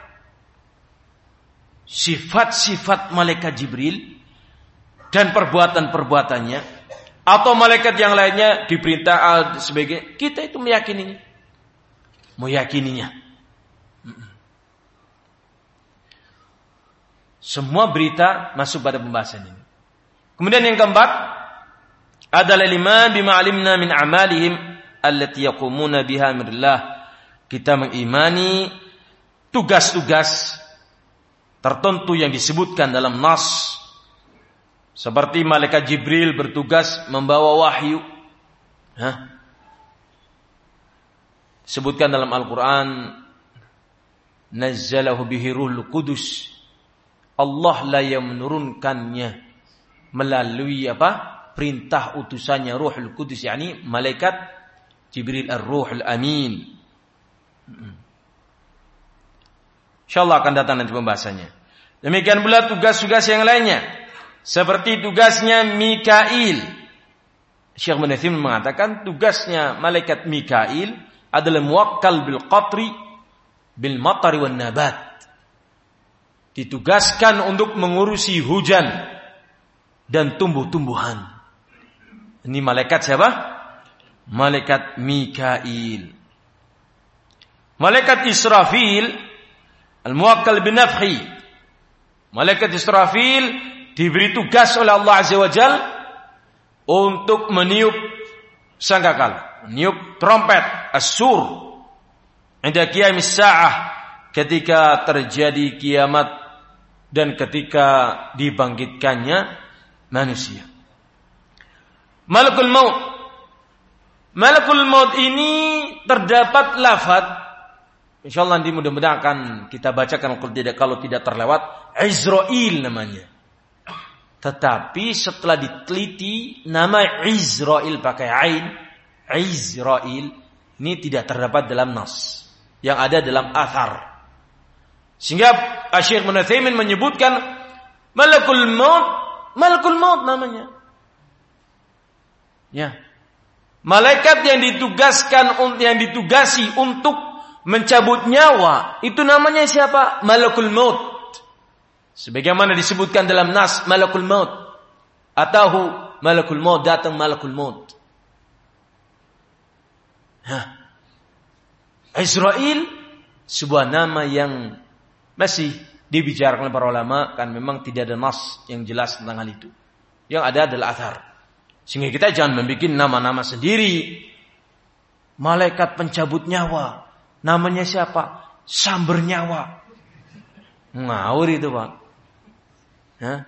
Sifat-sifat malaikat Jibril dan perbuatan-perbuatannya, atau malaikat yang lainnya diperintah sebagai, kita itu meyakininya. Meyakininya. Semua berita masuk pada pembahasan ini. Kemudian yang keempat adalah iman bima alimna min amalihim allati yaqumuna biha amrillah. Kita mengimani tugas-tugas tertentu yang disebutkan dalam nas, seperti malaikat Jibril bertugas membawa wahyu. Hah? Disebutkan dalam Al-Quran, nazzalahu bihi ruhul qudus. Allah lah yang menurunkannya melalui apa? Perintah utusannya Ruhul Qudus, yakni malaikat Jibril ar-Ruhul Amin. InsyaAllah akan datang nanti pembahasannya. Demikian pula tugas-tugas yang lainnya, seperti tugasnya Mikail. Syekh Ibnu Utsaimin mengatakan tugasnya malaikat Mikail adalah muwakkal bil qatri bil matari wan nabat. Ditugaskan untuk mengurusi hujan dan tumbuh-tumbuhan. Ini malaikat siapa? Malaikat Mikail. Malaikat Israfil al-muwakkal bin nafhi. Malaikat Israfil diberi tugas oleh Allah Azza wa Jal untuk meniup sangkakala, meniup trompet as-sur inda qiyamis sa'ah, ketika terjadi kiamat dan ketika dibangkitkannya manusia. Malakul maut. Malakul maut ini terdapat lafaz, insyaallah nanti mudah-mudahan akan kita bacakan kalau tidak kalau tidak terlewat, Izrail namanya. Tetapi setelah diteliti nama Izrail pakai ain, Izrail ini tidak terdapat dalam nas, yang ada dalam athar. Sehingga Syekh Ibnu Utsaimin menyebutkan malakul maut, malakul maut namanya. Ya. Malaikat yang ditugaskan yang ditugasi untuk mencabut nyawa, itu namanya siapa? Malakul maut. Sebagaimana disebutkan dalam nas malakul maut. Atahu malakul maut, datang malakul maut. Hah. Izrail sebuah nama yang masih dibicarakan oleh para ulama, kan memang tidak ada nas yang jelas tentang hal itu. Yang ada adalah athar. Sehingga kita jangan membuat nama-nama sendiri. Malaikat pencabut nyawa, namanya siapa? Samber nyawa. Ngawur itu, Pak. Hah?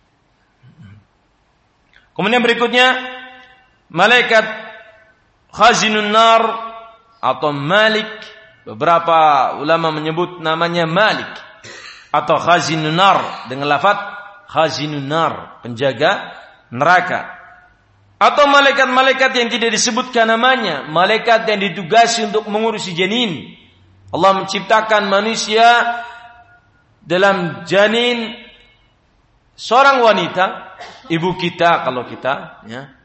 Kemudian berikutnya malaikat khazinun nar atau Malik. Beberapa ulama menyebut namanya Malik atau khazinun nar dengan lafaz khazinun nar, penjaga neraka. Atau malaikat-malaikat yang tidak disebutkan namanya, malaikat yang ditugasi untuk mengurusi janin. Allah menciptakan manusia dalam janin seorang wanita, ibu kita kalau kita, ya,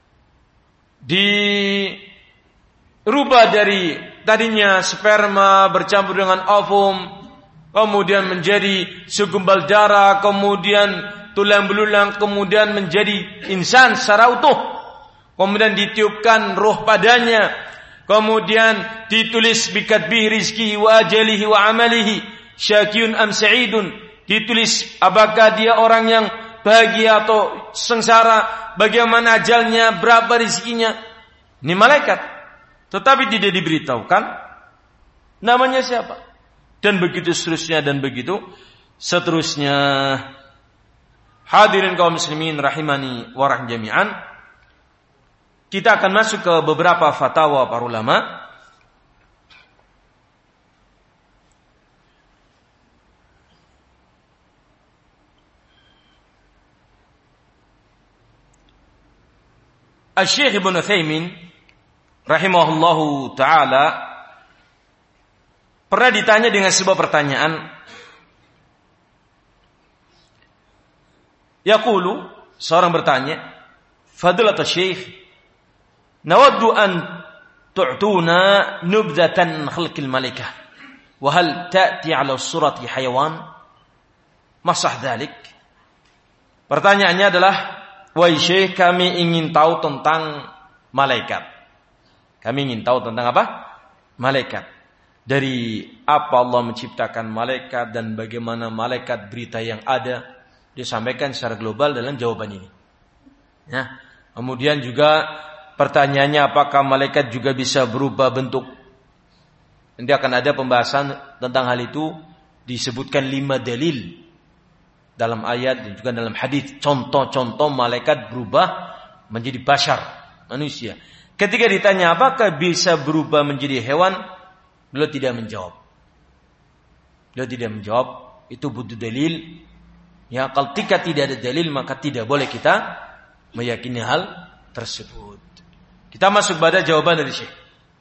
dirubah dari tadinya sperma bercampur dengan ovum, kemudian menjadi segumpal darah, kemudian tulang belulang, kemudian menjadi insan secara utuh. Kemudian ditiupkan ruh padanya, kemudian ditulis bikatbihi rizkihi wa ajalihi wa amalihi syakiyun am sa'idun, ditulis apakah dia orang yang bahagia atau sengsara, bagaimana ajalnya, berapa rezekinya. Ini malaikat, tetapi tidak diberitahukan namanya siapa, dan begitu seterusnya dan begitu seterusnya. Hadirin kaum muslimin rahimani wa rahim jami'an, kita akan masuk ke beberapa fatwa para ulama. Syekh Ibnu Utsaimin rahimahullahu taala pernah ditanya dengan sebuah pertanyaan. Yaqulu, seorang bertanya, Fadilatul Syekh, nawaddu an tu'tuna nubdatan khalqil malaikah wa hal ta'ti 'ala surati hayawan masah dzalik. Pertanyaannya adalah, wahai Syekh, kami ingin tahu tentang malaikat. Kami ingin tahu tentang apa? Malaikat. Dari apa Allah menciptakan malaikat dan bagaimana malaikat, berita yang ada disampaikan secara global dalam jawaban ini. Ya. Kemudian juga pertanyaannya, apakah malaikat juga bisa berubah bentuk? Nanti akan ada pembahasan tentang hal itu. Disebutkan lima dalil dalam ayat dan juga dalam hadis, contoh-contoh malaikat berubah menjadi bashar, manusia. Ketika ditanya apakah bisa berubah menjadi hewan, beliau tidak menjawab. Beliau tidak menjawab. Itu butuh dalil. Ya, kalau ketika tidak ada dalil, maka tidak boleh kita meyakini hal tersebut. Kita masuk pada jawaban dari Syekh.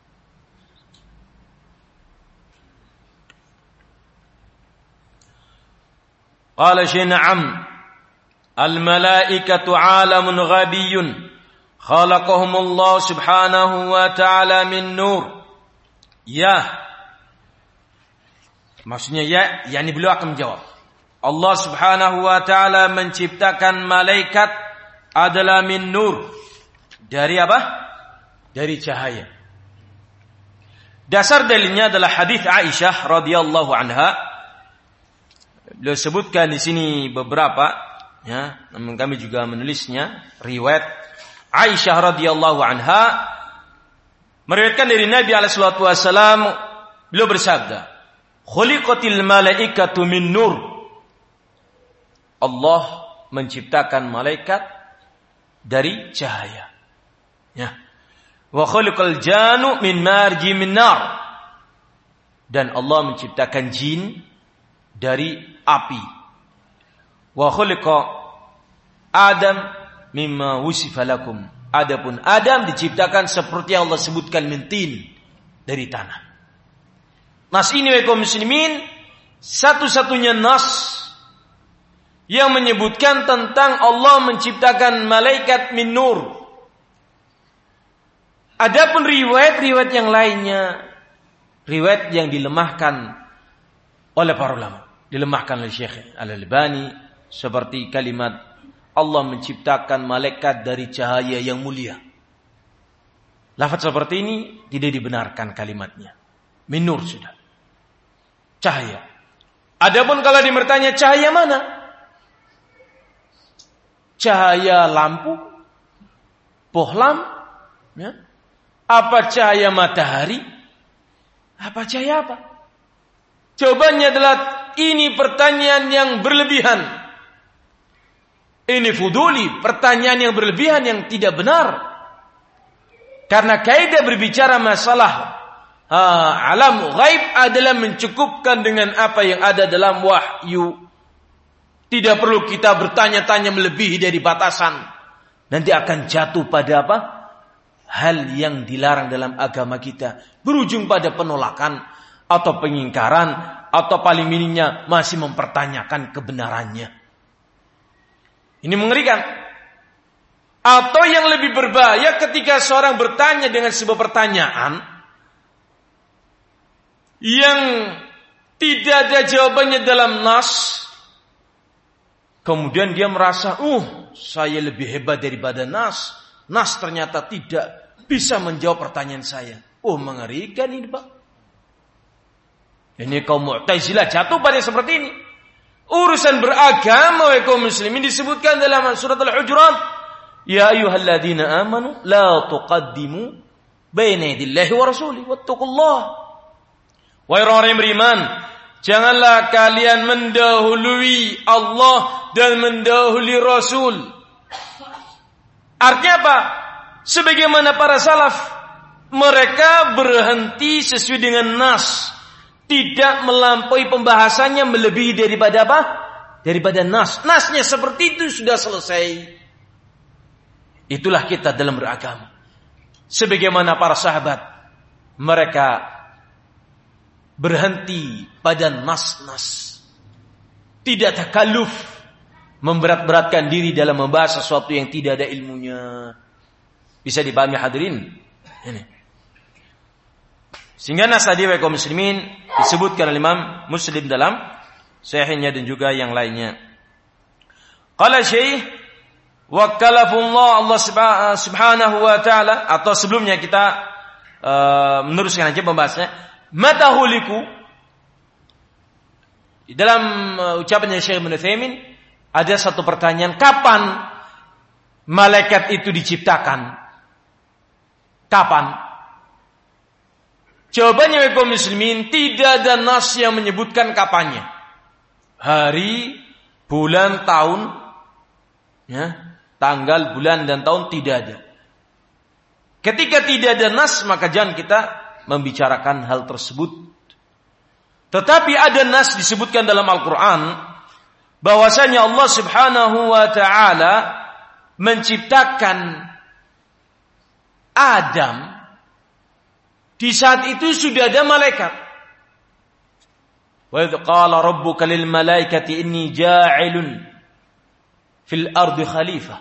Qala Syekh, na'am, al-malaikatu 'alamun ghabiyyun khalaqahumullah subhanahu wa ta'ala min nur. Ya. Maksudnya ya, yakni beliau akan menjawab. Allah subhanahu wa ta'ala menciptakan malaikat adalah min nur. Dari apa? Dari cahaya. Dasar dalilnya adalah hadis Aisyah radhiyallahu anha. Beliau sebutkan di sini beberapa, ya, namun kami juga menulisnya. Riwayat Aisyah radhiyallahu anha meriwayatkan dari Nabi alaihi salatu wasallam, beliau bersabda, "Khuliqatil malaikatu min nur." Allah menciptakan malaikat dari cahaya. Ya. Wa khuliqal janu min marji min nar. Dan Allah menciptakan jin dari api. Wa khuliqa Adam mimma wusifa lakum. Adapun Adam diciptakan seperti yang Allah sebutkan min tin, dari tanah. Nas ini wa kaum muslimin satu-satunya nas yang menyebutkan tentang Allah menciptakan malaikat min nur. Adapun riwayat-riwayat yang lainnya, riwayat yang dilemahkan oleh para ulama, dilemahkan oleh Syekh Al-Albani, seperti kalimat Allah menciptakan malaikat dari cahaya yang mulia. Lafaz seperti ini tidak dibenarkan kalimatnya. Min nur sudah. Cahaya. Adapun kalau dibertanya cahaya mana? Cahaya lampu? Bohlam? Ya? Apa cahaya matahari? Apa cahaya apa? Jawabannya adalah ini pertanyaan yang berlebihan. Ini fuduli, pertanyaan yang berlebihan yang tidak benar. Karena kaidah berbicara masalah uh, alam ghaib adalah mencukupkan dengan apa yang ada dalam wahyu. Tidak perlu kita bertanya-tanya melebihi dari batasan. Nanti akan jatuh pada apa? Hal yang dilarang dalam agama kita. Berujung pada penolakan atau pengingkaran atau paling minimnya masih mempertanyakan kebenarannya. Ini mengerikan. Atau yang lebih berbahaya ketika seorang bertanya dengan sebuah pertanyaan yang tidak ada jawabannya dalam nas, kemudian dia merasa, uh, saya lebih hebat daripada nas. Nas ternyata tidak bisa menjawab pertanyaan saya. Oh, mengerikan ini, Pak. Ini kaum Mu'tazilah jatuh pada seperti ini. Urusan beragama wa kaum muslimin disebutkan dalam surat Al-Hujurat, ya ayyuhalladzina amanu la tuqaddimu baina yadillahi wa rasulihi wattaqullah. Wahai orang yang beriman, janganlah kalian mendahului Allah dan mendahului Rasul. Artinya apa? Sebagaimana para salaf, mereka berhenti sesuai dengan nas. Tidak melampaui pembahasannya melebihi daripada apa? Daripada nas. Nasnya seperti itu sudah selesai. Itulah kita dalam beragama. Sebagaimana para sahabat, mereka berhenti pada nas-nas. Tidak takalluf, memberat-beratkan diri dalam membahas sesuatu yang tidak ada ilmunya. Bisa dipahami hadirin? Ini. Sehingga nas tadi wa kaum muslimin disebutkan oleh Imam Muslim dalam sahihnya dan juga yang lainnya. Qala Syekh wa kalafullah Allah subhanahu wa ta'ala, atau sebelumnya kita uh, meneruskan aja pembahasannya. Matahuliku, dalam uh, ucapannya Syekh Ibnu Utsaimin ada satu pertanyaan, kapan malaikat itu diciptakan? Kapan? Jawabannya kaum muslimin, tidak ada nas yang menyebutkan kapannya. Hari, bulan, tahun, ya, tanggal, bulan dan tahun tidak ada. Ketika tidak ada nas, maka jangan kita membicarakan hal tersebut. Tetapi ada nas disebutkan dalam Al-Quran bahwasanya Allah Subhanahu wa ta'ala menciptakan Adam. Di saat itu sudah ada malaikat. Wa idh qala rabbuka lil malaikati inni ja'ilun fil ardi khalifah.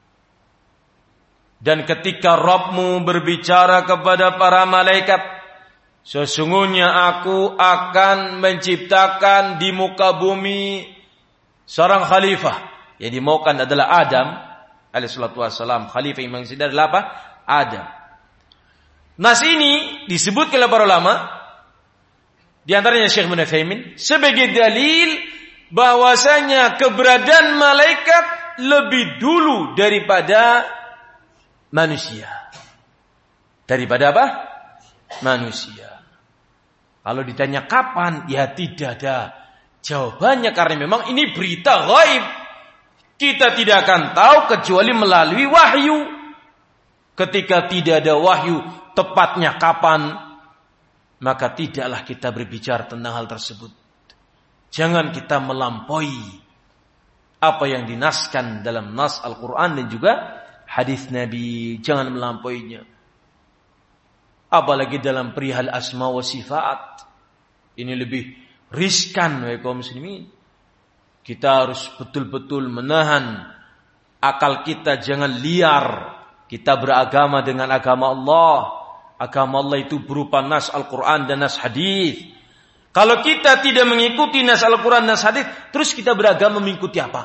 Dan ketika Rabbmu berbicara kepada para malaikat, sesungguhnya aku akan menciptakan di muka bumi seorang khalifah. Yang dimaukan adalah Adam alaihi salatu wassalam. Khalifah yang maksudnya adalah apa? Adam. Nas ini disebutkan oleh para ulama, di antaranya Syekh Ibnu Utsaimin, sebagai dalil bahwasanya keberadaan malaikat lebih dulu daripada manusia. Daripada apa? Manusia. Kalau ditanya kapan, ya tidak ada jawabannya, karena memang ini berita ghaib. Kita tidak akan tahu kecuali melalui wahyu. ketika tidak ada wahyu tepatnya kapan, maka tidaklah kita berbicara tentang hal tersebut. Jangan kita melampaui apa yang dinaskan dalam nas Al-Quran dan juga hadis Nabi. Jangan melampauinya. Apalagi dalam perihal asma wa sifat. Ini lebih riskan wahai kaum muslimin. Kita harus betul-betul menahan akal kita, jangan liar. Kita beragama dengan agama Allah. Agama Allah itu berupa nas Al-Quran dan nas hadis. Kalau kita tidak mengikuti nas Al-Quran dan nas hadis, terus kita beragama mengikuti apa?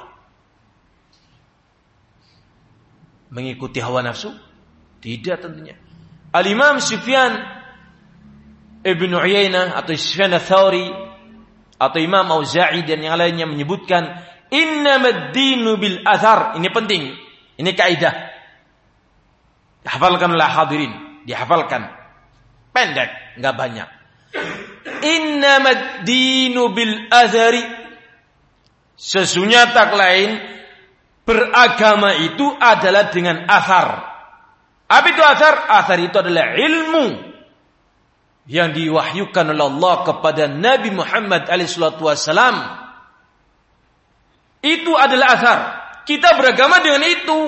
Mengikuti hawa nafsu? Tidak tentunya. Al-Imam Sufyan Ibn Uyainah atau Sufyan Ats-Tsauri atau Imam Auza'i dan yang lainnya menyebutkan innamad dinu bil athar. Ini penting. Ini kaidah. Dihafalkanlah hadirin. Dihafalkan. Pendek, enggak banyak. Innamad dinu bil athari. Sesungguhnya tak lain beragama itu adalah dengan athar. Apa itu athar? Athar itu adalah ilmu yang diwahyukan oleh Allah kepada Nabi Muhammad alaihi salatu wasalam. Itu adalah athar. Kita beragama dengan itu.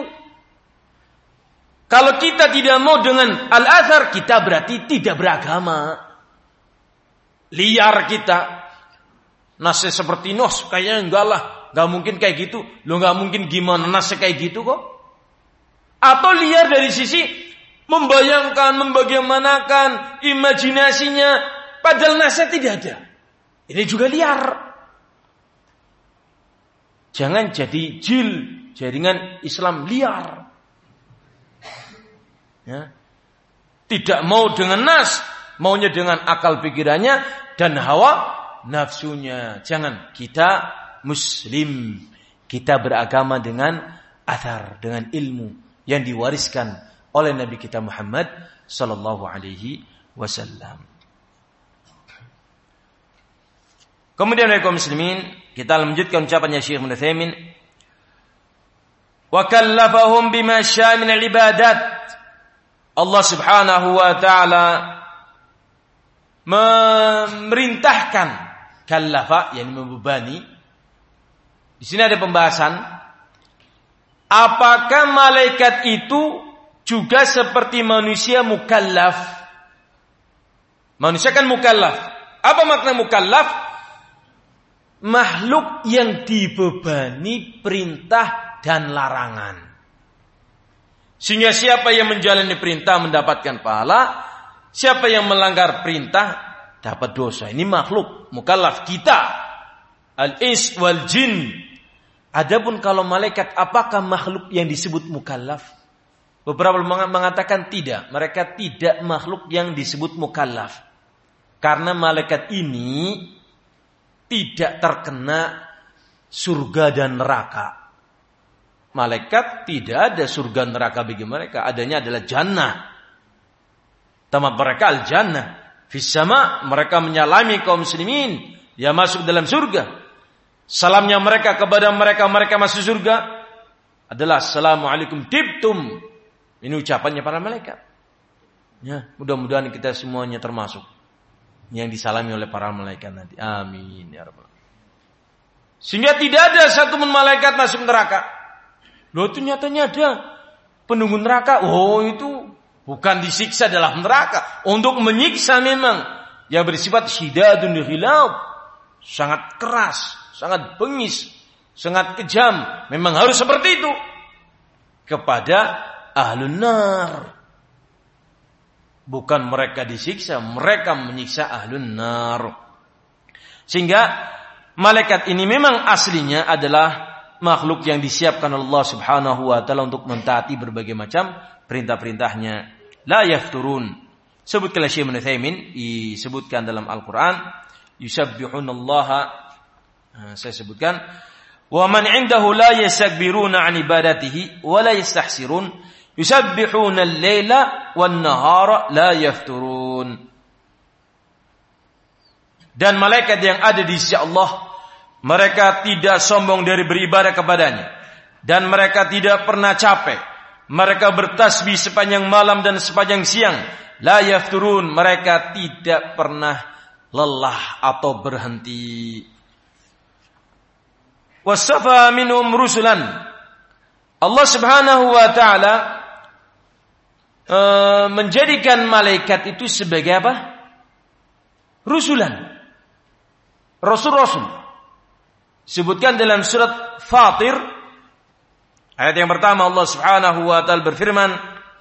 Kalau kita tidak mau dengan al-athar, kita berarti tidak beragama. Liar kita. Nasnya seperti nos, kayaknya enggak lah. Enggak mungkin kayak gitu. Lo enggak mungkin gimana nasnya kayak gitu kok. Atau liar dari sisi membayangkan, membagaimanakan imajinasinya. Padahal nasnya tidak ada. Ini juga liar. Jangan jadi jil, jaringan Islam liar. Ya. Tidak mau dengan nas, maunya dengan akal pikirannya dan hawa nafsunya. Jangan, kita muslim, kita beragama dengan athar, dengan ilmu yang diwariskan oleh Nabi kita Muhammad sallallahu alaihi wasallam. Kemudian oleh kaum muslimin, kita lanjutkan ucapannya Syekh Ibnu Utsaimin, wa kallafahum bima syaa min al-ibadat. Allah Subhanahu wa taala memerintahkan, kallafa yakni membebani. Di sini ada pembahasan, apakah malaikat itu juga seperti manusia mukallaf? Manusia kan mukallaf. Apa makna mukallaf? Makhluk yang dibebani perintah dan larangan. Sehingga siapa yang menjalani perintah mendapatkan pahala, siapa yang melanggar perintah dapat dosa. Ini makhluk mukallaf kita, al-ins wal jin. Adapun kalau malaikat, apakah makhluk yang disebut mukallaf? Beberapa mengatakan tidak, mereka tidak makhluk yang disebut mukallaf. Karena malaikat ini tidak terkena surga dan neraka. Malaikat tidak ada surga neraka bagi mereka, adanya adalah jannah. Tempat mereka al-jannah. Fis sama, mereka menyalami kaum muslimin yang masuk dalam surga. Salamnya mereka kepada mereka mereka masuk surga adalah assalamualaikum tibtum. Ini ucapannya para malaikat. Ya, mudah-mudahan kita semuanya termasuk yang disalami oleh para malaikat nanti. Amin ya rabbal alamin. Sehingga tidak ada satu pun malaikat masuk neraka. Loh, itu nyatanya ada penunggu neraka. Oh, itu bukan disiksa dalam neraka, untuk menyiksa memang yang bersifat syidadun ghilab, sangat keras, sangat bengis, sangat kejam. Memang harus seperti itu kepada ahlun nar. Bukan mereka disiksa, mereka menyiksa ahlun nar. Sehingga malaikat ini memang aslinya adalah makhluk yang disiapkan Allah Subhanahu wa taala untuk mentaati berbagai macam perintah-perintahnya. La yafturun. Sebutkanlah Syekh Ibnu Utsaimin, disebutkan dalam Al-Qur'an, yusabbihunallaha, saya sebutkan, wa man 'indahu la yastakbiruna 'an ibadatihi wa la yastahsirun yusabbihuna al-laila wan-nahara la yafturun. Dan malaikat yang ada di sisi Allah, mereka tidak sombong dari beribadah kepadanya, dan mereka tidak pernah capek Mereka bertasbih sepanjang malam dan sepanjang siang. La yafturun, mereka tidak pernah lelah atau berhenti. Wasafa minhum rusulan. Allah Subhanahu wa taala uh, menjadikan malaikat itu sebagai apa? Rusulan. Rasul-rasul. Sebutkan dalam surat Fatir ayat yang pertama, Allah Subhanahu wa taala berfirman,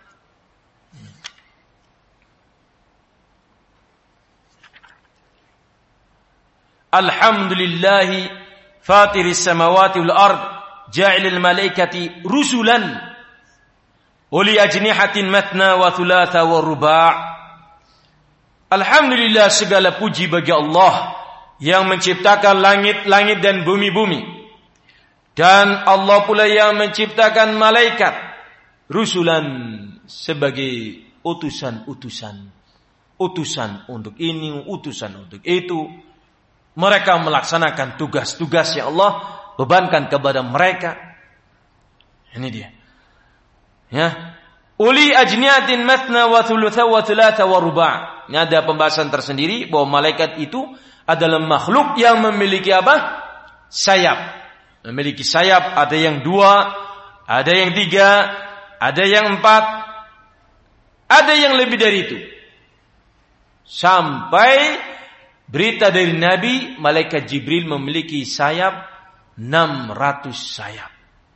Alhamdulillahi fatiris samawati wal ard ja'ilil malaikati rusulan uli ajnihatin matna wa thulatha wa ruba'. Alhamdulillah, segala puji bagi Allah yang menciptakan langit-langit dan bumi-bumi. Dan Allah pula yang menciptakan malaikat rusulan sebagai utusan-utusan. Utusan untuk ini, utusan untuk itu. Mereka melaksanakan tugas-tugas yang Allah bebankan kepada mereka. Ini dia. Ya. Uli ajniatin matna wa thulutha wa thulatha wa ruba'. Ini ada pembahasan tersendiri bahwa malaikat itu adalah makhluk yang memiliki apa? Sayap. Memiliki sayap, ada yang dua, ada yang tiga, ada yang empat, ada yang lebih dari itu. Sampai berita dari Nabi, malaikat Jibril memiliki sayap enam ratus sayap.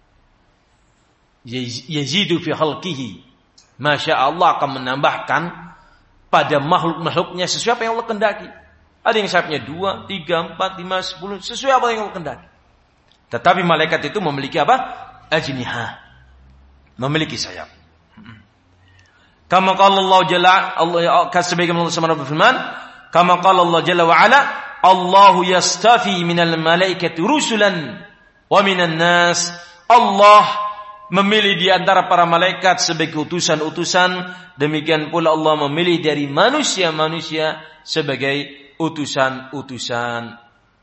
Yazidu fi khalqihi. Masya Allah akan menambahkan pada makhluk-makhluknya sesuai apa yang Allah kendaki. Ada yang sayapnya dua, tiga, empat, lima, sepuluh, sesuai apa yang Allah kendaki. Tetapi malaikat itu memiliki apa? Ajnihah. Memiliki sayap. Kama qala Allah jalla, Allah sebagaimana Allah Subhanahu wa taala berfirman, kama qala Allah jalla wa ala, Allahu yastafi minal malaikati rusulan wa minan nas. Allah memilih di antara para malaikat sebagai utusan-utusan, demikian pula Allah memilih dari manusia-manusia sebagai utusan-utusan.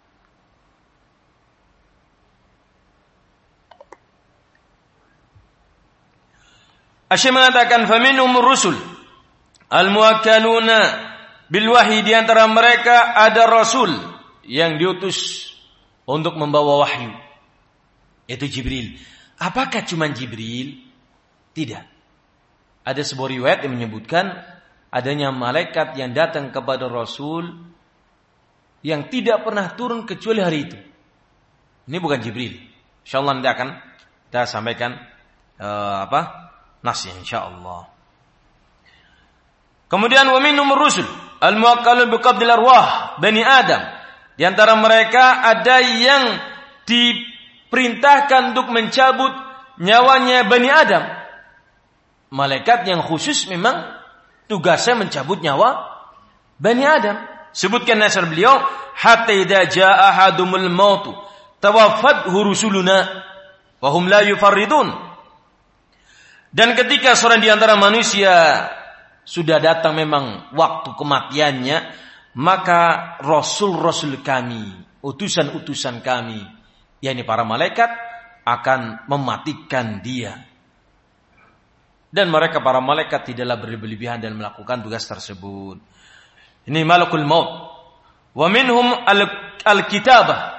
Asyik mengatakan faminhum rusul al-muwakkaluna bil wahyi, di antara mereka ada rasul yang diutus untuk membawa wahyu, yaitu Jibril. Apakah cuma Jibril? Tidak. Ada sebuah riwayat yang menyebutkan adanya malaikat yang datang kepada Rasul yang tidak pernah turun kecuali hari itu. Ini bukan Jibril. Insyaallah nanti akan kita sampaikan uh, apa? Nasnya insyaallah. Kemudian wa minhum rusul al-muwakkalun biqabdil arwah bani Adam. Di antara mereka ada yang diperintahkan untuk mencabut nyawanya Bani Adam. Malaikat yang khusus memang tugasnya mencabut nyawa Bani Adam. Sebutkan nasar beliau, hatta idza jaa ahadumul maut tawaffat rusuluna wa hum la yufarridun. Dan ketika seorang di antara manusia sudah datang memang waktu kematiannya, maka rasul-rasul kami, utusan-utusan kami, yakni para malaikat, akan mematikan dia. Dan mereka para malaikat tidaklah berlebihan dan melakukan tugas tersebut. Ini malakul maut. Wa minhum al-kitabah.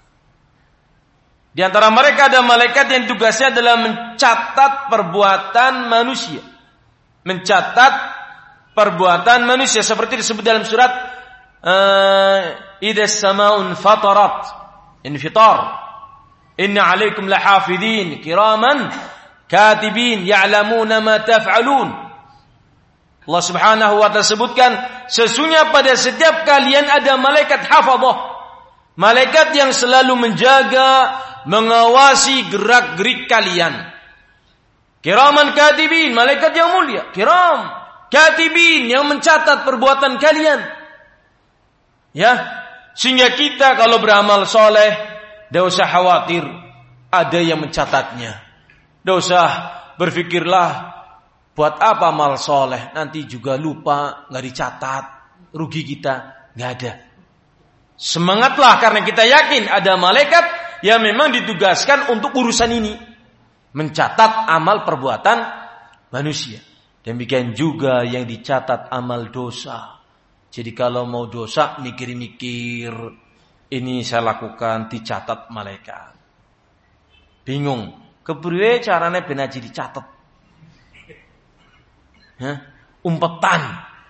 Di antara mereka ada malaikat yang tugasnya adalah mencatat perbuatan manusia. Mencatat perbuatan manusia seperti disebut dalam surat uh, idza samaun fatarat infitar inna 'alaikum lahafidin kiraman katibin ya'lamuna ma taf'alun. Allah Subhanahu wa taala sebutkan, sesungguhnya pada setiap kalian ada malaikat hafadhah, malaikat yang selalu menjaga, mengawasi gerak-gerik kalian. Kiraman katibin, malaikat yang mulia, kiram katibin yang mencatat perbuatan kalian. Ya, sehingga kita kalau beramal soleh, tidak usah khawatir ada yang mencatatnya. Tidak usah berfikirlah buat apa amal soleh, nanti juga lupa, nggak dicatat, rugi kita, nggak ada. Semangatlah karena kita yakin ada malaikat yang memang ditugaskan untuk urusan ini. mencatat amal perbuatan manusia. Demikian juga yang dicatat amal dosa. Jadi kalau mau dosa mikir-mikir, ini saya lakukan, dicatat malaikat. Bingung, kepriye carane ben aja dicatat? Hah? Umpetan.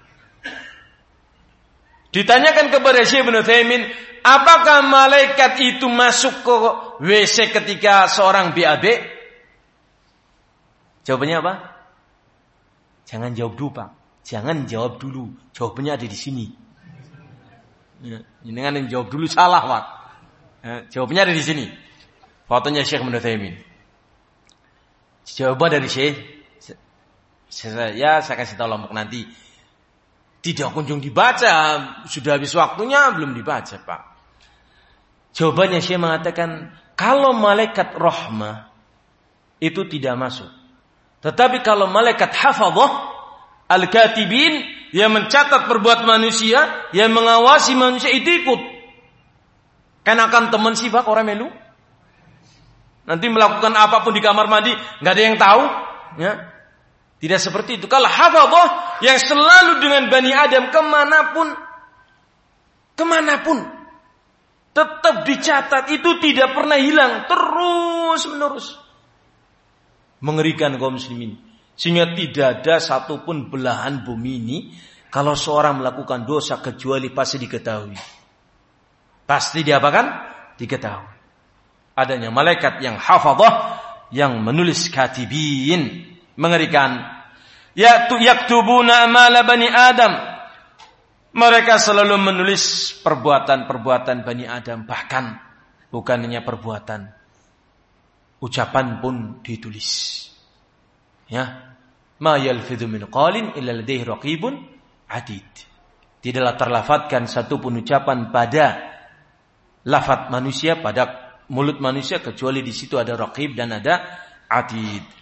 Ditanyakan kepada Syekh Ibnu Utsaimin, apakah malaikat itu masuk ke W C ketika seorang B A B? Jawabannya apa? Jangan jawab dulu, Pak. Jangan jawab dulu. Jawabannya ada di sini. Ya, ini kan yang jawab dulu salah, Pak. Ya, jawabannya ada di sini. Fotonya Syekh Ibnu Utsaimin. Jawaban dari Syekh, saya, ya saya kasih tahu lompok nanti. Tidak kunjung dibaca, sudah habis waktunya belum dibaca, Pak. Jawabannya Syekh mengatakan, kalau malaikat rahmah itu tidak masuk. Tetapi kalau malaikat hafadzah, al-katibin, yang mencatat perbuatan manusia, yang mengawasi manusia itu ikut. Kan akan teman sifat orang melu. Nanti melakukan apapun di kamar mandi, nggak ada yang tahu, ya. Tidak seperti itu. Kalau hafadzah yang selalu dengan Bani Adam kemanapun, kemanapun, tetap dicatat, itu tidak pernah hilang, terus menerus. Mengerikan kaum muslimin. Sehingga tidak ada satupun belahan bumi ini, kalau seorang melakukan dosa kecuali pasti diketahui. Pasti diapakan? Diketahui. Adanya malaikat yang hafadzah, yang menulis katibin. Mengerikan. Yaitu yaktubuna amala bani Adam. Mereka selalu menulis perbuatan-perbuatan Bani Adam. Bahkan bukan hanya perbuatan, ucapan pun ditulis. Ya, ma yalfidhu min qalin illa ladaihi raqibun atid. Tidaklah terlafadzkan satu pun ucapan pada lafaz manusia, pada mulut manusia, kecuali di situ ada raqib dan ada atid.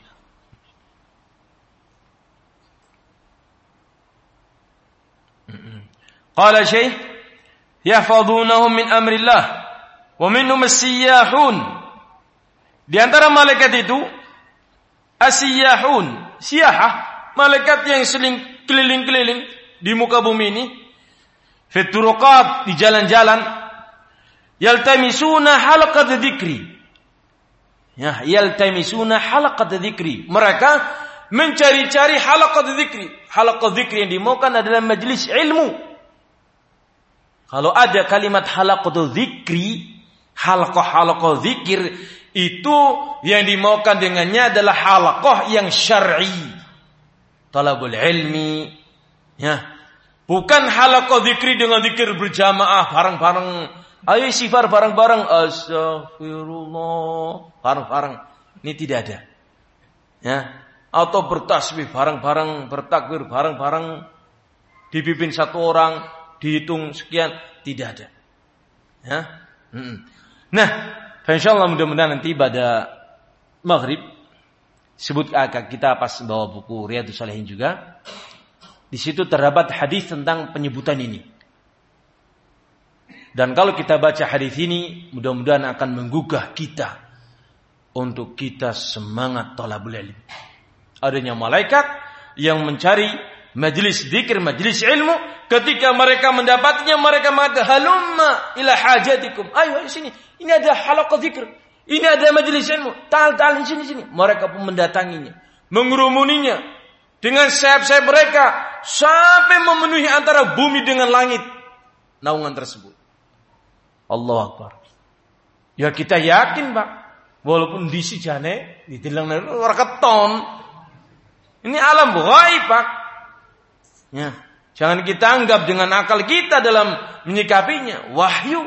Qala Syekh, yahfadhunahum min amrillah wa minhum as-siyahun. Di antara malaikat itu as-siyahun, siyahah, malaikat yang seling keliling-keliling di muka bumi ini, fi turuqat, di jalan-jalan, yaltamisuna halaqat dzikri. Ya, yaltamisuna halaqat dzikri. Mereka mencari-cari halaqat dzikri. Halaqat dzikri yang dimaukan adalah majelis ilmu. Kalau ada kalimat halaqatu dzikri, halaqah-halaqah dzikir, itu yang dimaukan dengannya adalah halaqah yang syar'i. Talabul ilmi, ya. Bukan halaqah dzikri dengan dzikir berjamaah bareng-bareng. Ayo istighfar bareng-bareng, astagfirullah bareng-bareng. Ini tidak ada. Ya. Atau bertasbih bareng-bareng, bertakbir bareng-bareng, dipimpin satu orang, dihitung sekian, tidak ada. Ya. Nah, insyaallah mudah-mudahan nanti pada maghrib sebut kita pas bawa buku Riyadhus Shalihin juga. Di situ terdapat hadis tentang penyebutan ini. Dan kalau kita baca hadis ini, mudah-mudahan akan menggugah kita untuk kita semangat thalabul ilm. Adanya malaikat yang mencari majlis zikir, majlis ilmu, ketika mereka mendapatnya, mereka mengatakan, halumma ila hajatikum. Ayo di sini. Ini ada halaqah zikir. Ini ada majlis ilmu. Ta'al ta'al di sini sini. Mereka pun mendatanginya, mengerumuninya dengan sayap-sayap mereka sampai memenuhi antara bumi dengan langit. Naungan tersebut. Allahu Akbar. Ya kita yakin, Pak. Walaupun di sijane ditilang ora keton. Ini alam ghaib, Pak. Ya, jangan kita anggap dengan akal kita dalam menyikapinya. Wahyu.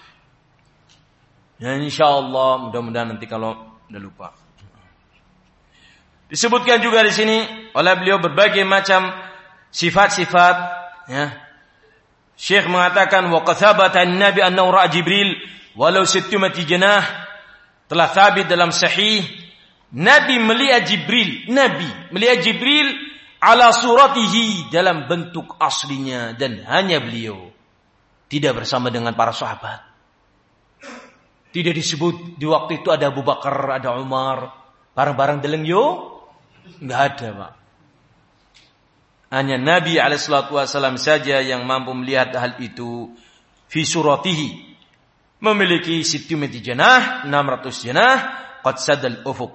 Ya insyaallah mudah-mudahan nanti kalau udah lupa. Disebutkan juga di sini oleh beliau berbagai macam sifat-sifat, ya. Syekh mengatakan wa qathabata an-nabi annahu ra'a Jibril walau sittumati janah. Telah sabit dalam sahih Nabi melihat Jibril, Nabi melihat Jibril ala suratihi, dalam bentuk aslinya, dan hanya beliau, tidak bersama dengan para sahabat. Tidak disebut di waktu itu ada Abu Bakar, ada Umar, Barang-barang deleng yo enggak ada, Pak. Hanya Nabi alaihi salatu wasallam saja yang mampu melihat hal itu fi suratihi. Memiliki sittumati janah, enam ratus janah, qad sadal ufuq.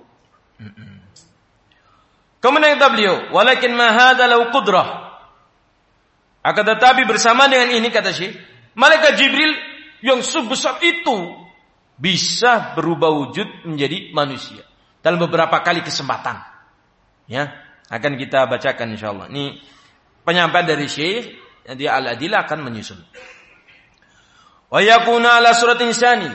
Kemudian kata beliau, walakin ma hadza law qudrah. Akan tetapi bersama dengan ini kata Syekh, malaikat Jibril yang sebesar itu bisa berubah wujud menjadi manusia dalam beberapa kali kesempatan. Ya, akan kita bacakan insyaallah. Ini penyampaian dari Syekh, nanti Al-Adillah akan menyusul. Wa yakuna ala suratin insani.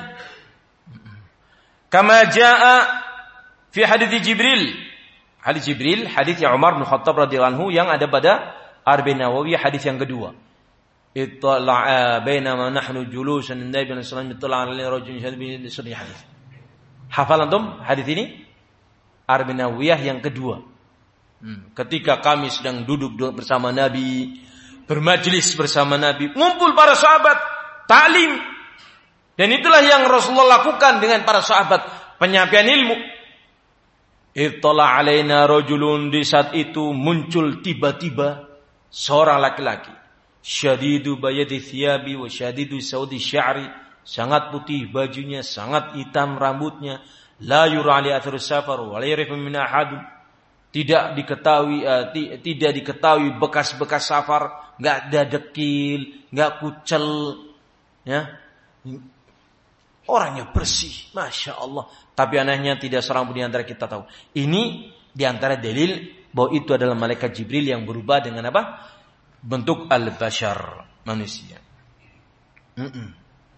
Kama jaa fi hadits Jibril. Hadits Jibril, hadits ya Umar bin Khattab radhiyallahu anhu yang ada pada Arba'in Nawawi, hadits yang kedua. Ittala'a bainama nahnu julusan Nabi sallallahu alaihi wasallam ittala'a ala rajulin syadid bi sahih hadits. Hafal antum hadits ini? Arba'in Nawawiyah yang kedua. Hmm. Ketika kami sedang duduk bersama Nabi, bermajlis bersama Nabi, ngumpul para sahabat, ta'lim. Dan itulah yang Rasulullah lakukan dengan para sahabat, penyampaian ilmu. Ittala alaina rajulun, di saat itu muncul tiba-tiba seorang laki-laki. Syadidu bayadi thiyabi wa syadidu saudi sya'ri, sangat putih bajunya, sangat hitam rambutnya. La yura ali atharus safar wa la yarifu min ahadun. Tidak diketahui uh, t- tidak diketahui bekas-bekas safar, enggak ada dekil, enggak kucel, ya. Orangnya bersih, Masya Allah. Tapi anehnya tidak seorang pun di antara kita tahu. Ini di antara dalil bahwa itu adalah malaikat Jibril yang berubah dengan apa? Bentuk al-bashar, manusia. Mm-mm.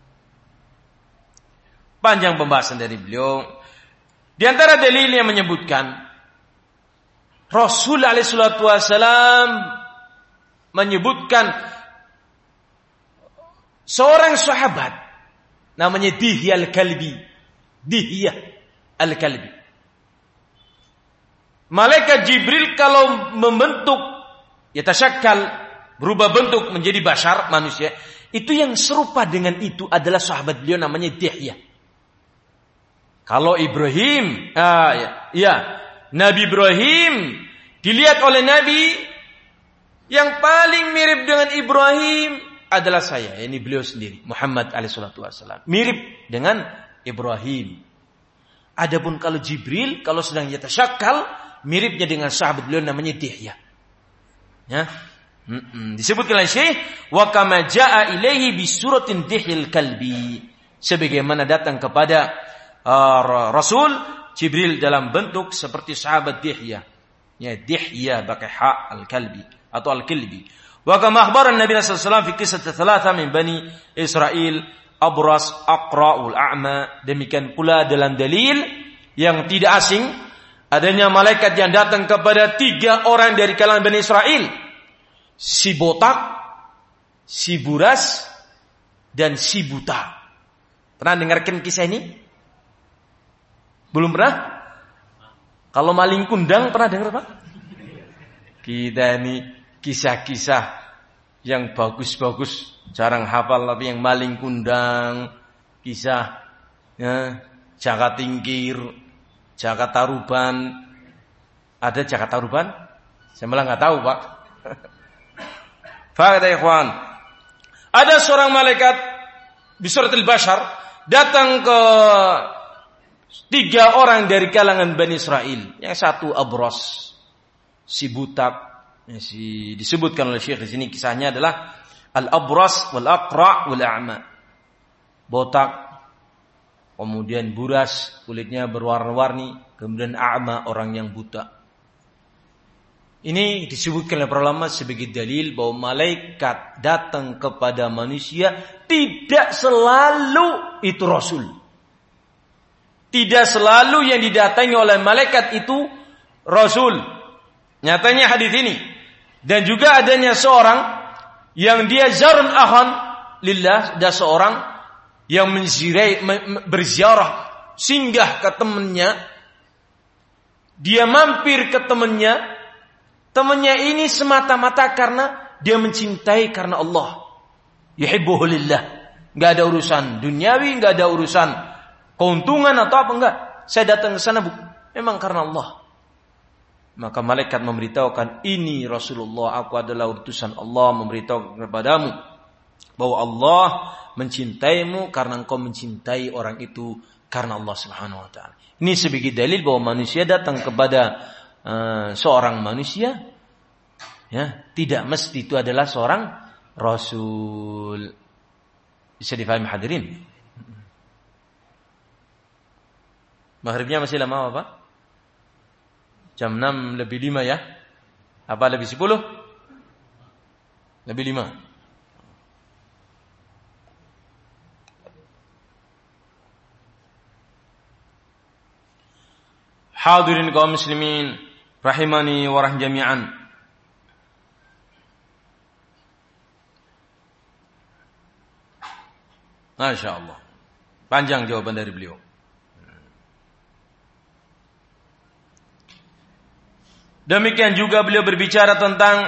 Panjang pembahasan dari beliau. Di antara dalil yang menyebutkan Rasul alaihi salatu wasallam menyebutkan seorang sahabat namanya Dihya al-Kalbi. Dihya al-Kalbi. Malaikat Jibril kalau membentuk, ya tasyakkal, berubah bentuk menjadi bashar, manusia, itu yang serupa dengan itu adalah sahabat beliau namanya Dihya. Kalau Ibrahim, ah, ya, ya, Nabi Ibrahim dilihat oleh Nabi, yang paling mirip dengan Ibrahim adalah saya, ini beliau sendiri, Muhammad alaihi salatu wasallam. Mirip dengan Ibrahim. Adapun kalau Jibril, kalau sedang yatasyakkal, miripnya dengan sahabat beliau namanya Dihya. Ya. Mm-mm. Disebutkan oleh Syekh, wa kama jaa ilaihi bi suratin Dihyal Kalbi. Sebagaimana datang kepada uh, Rasul Jibril dalam bentuk seperti sahabat Dihya. Ya, Dihya pakai ha al-Kalbi atau al-Kalbi. Wa kama akhbara Nabi sallallahu alaihi wasallam fi qissah thalatha min Bani Israil, Abras, Aqra, wal A'ma. Demikian pula dalam dalil yang tidak asing adanya malaikat yang datang kepada tiga orang dari kalangan Bani Israil. Si botak, si buras, dan si buta. Pernah dengarkan kisah ini? Belum pernah? Kalau maling kundang pernah dengar, Pak? Kita ini kisah-kisah yang bagus-bagus jarang hafal, tapi yang maling kundang, kisah ya, Jaka Tingkir, Jaka Taruban. Ada Jaka Taruban? Saya malah nggak tahu, Pak. Fakta ikhwan, ada seorang malaikat di suratul Bashar datang ke tiga orang dari kalangan Bani Israel. Yang satu Abras, si butak. Si, disebutkan oleh Syekh di sini kisahnya adalah al-abras wal aqra wal a'ma. Botak, kemudian buras, kulitnya berwarna-warni, kemudian a'ma, orang yang buta. Ini disebutkan oleh para ulama sebagai dalil bahwa malaikat datang kepada manusia tidak selalu itu rasul. Tidak selalu yang didatangi oleh malaikat itu rasul. Nyatanya hadis ini. Dan juga adanya seorang yang dia zarun ahan lillah, ada seorang yang menzirai, berziarah, singgah ke temannya. Dia mampir ke temannya. Temannya ini semata-mata karena dia mencintai karena Allah. Yuhibbuhu lillah. Enggak ada urusan duniawi, enggak ada urusan keuntungan atau apa, enggak. Saya datang ke sana memang karena Allah. Maka malaikat memberitahukan, ini Rasulullah, aku adalah utusan Allah, memberitahu kepadamu bahwa Allah mencintaimu karena engkau mencintai orang itu karena Allah Subhanahu wa taala. Ini sebagai dalil bahwa manusia datang kepada uh, seorang manusia, ya, tidak mesti itu adalah seorang rasul. Bisa difahami hadirin? Maghribnya masih lama apa? Jam enam lebih lima ya? Apa lebih sepuluh? Lebih lima. Hadirin kaum muslimin rahimani wa rahim jami'an. Masya Allah. Panjang jawaban dari beliau. Demikian juga beliau berbicara tentang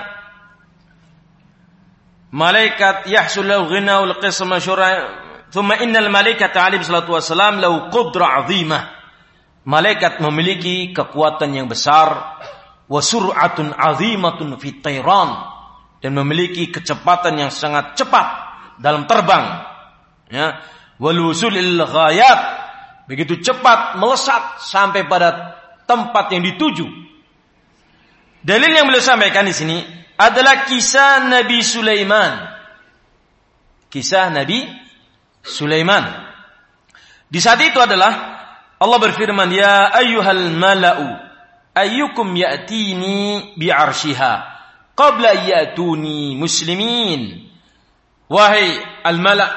malaikat yahsul lahu ghina'ul qisma syura. Thumma innal malaikata alaihi salatu wassalam lahu qudra 'azimah. Malaikat memiliki kekuatan yang besar, wa sur'atun 'azimatun fit tayran, dan memiliki kecepatan yang sangat cepat dalam terbang. Ya, wal wusulil ghayat, begitu cepat melesat sampai pada tempat yang dituju. Dalil yang beliau sampaikan di sini adalah kisah Nabi Sulaiman. Kisah Nabi Sulaiman. Di saat itu adalah Allah berfirman, ya ayyuhal mala'u ayyukum ya'tini bi'arshiha qabla ya'tuni muslimin. Wahai al-mala',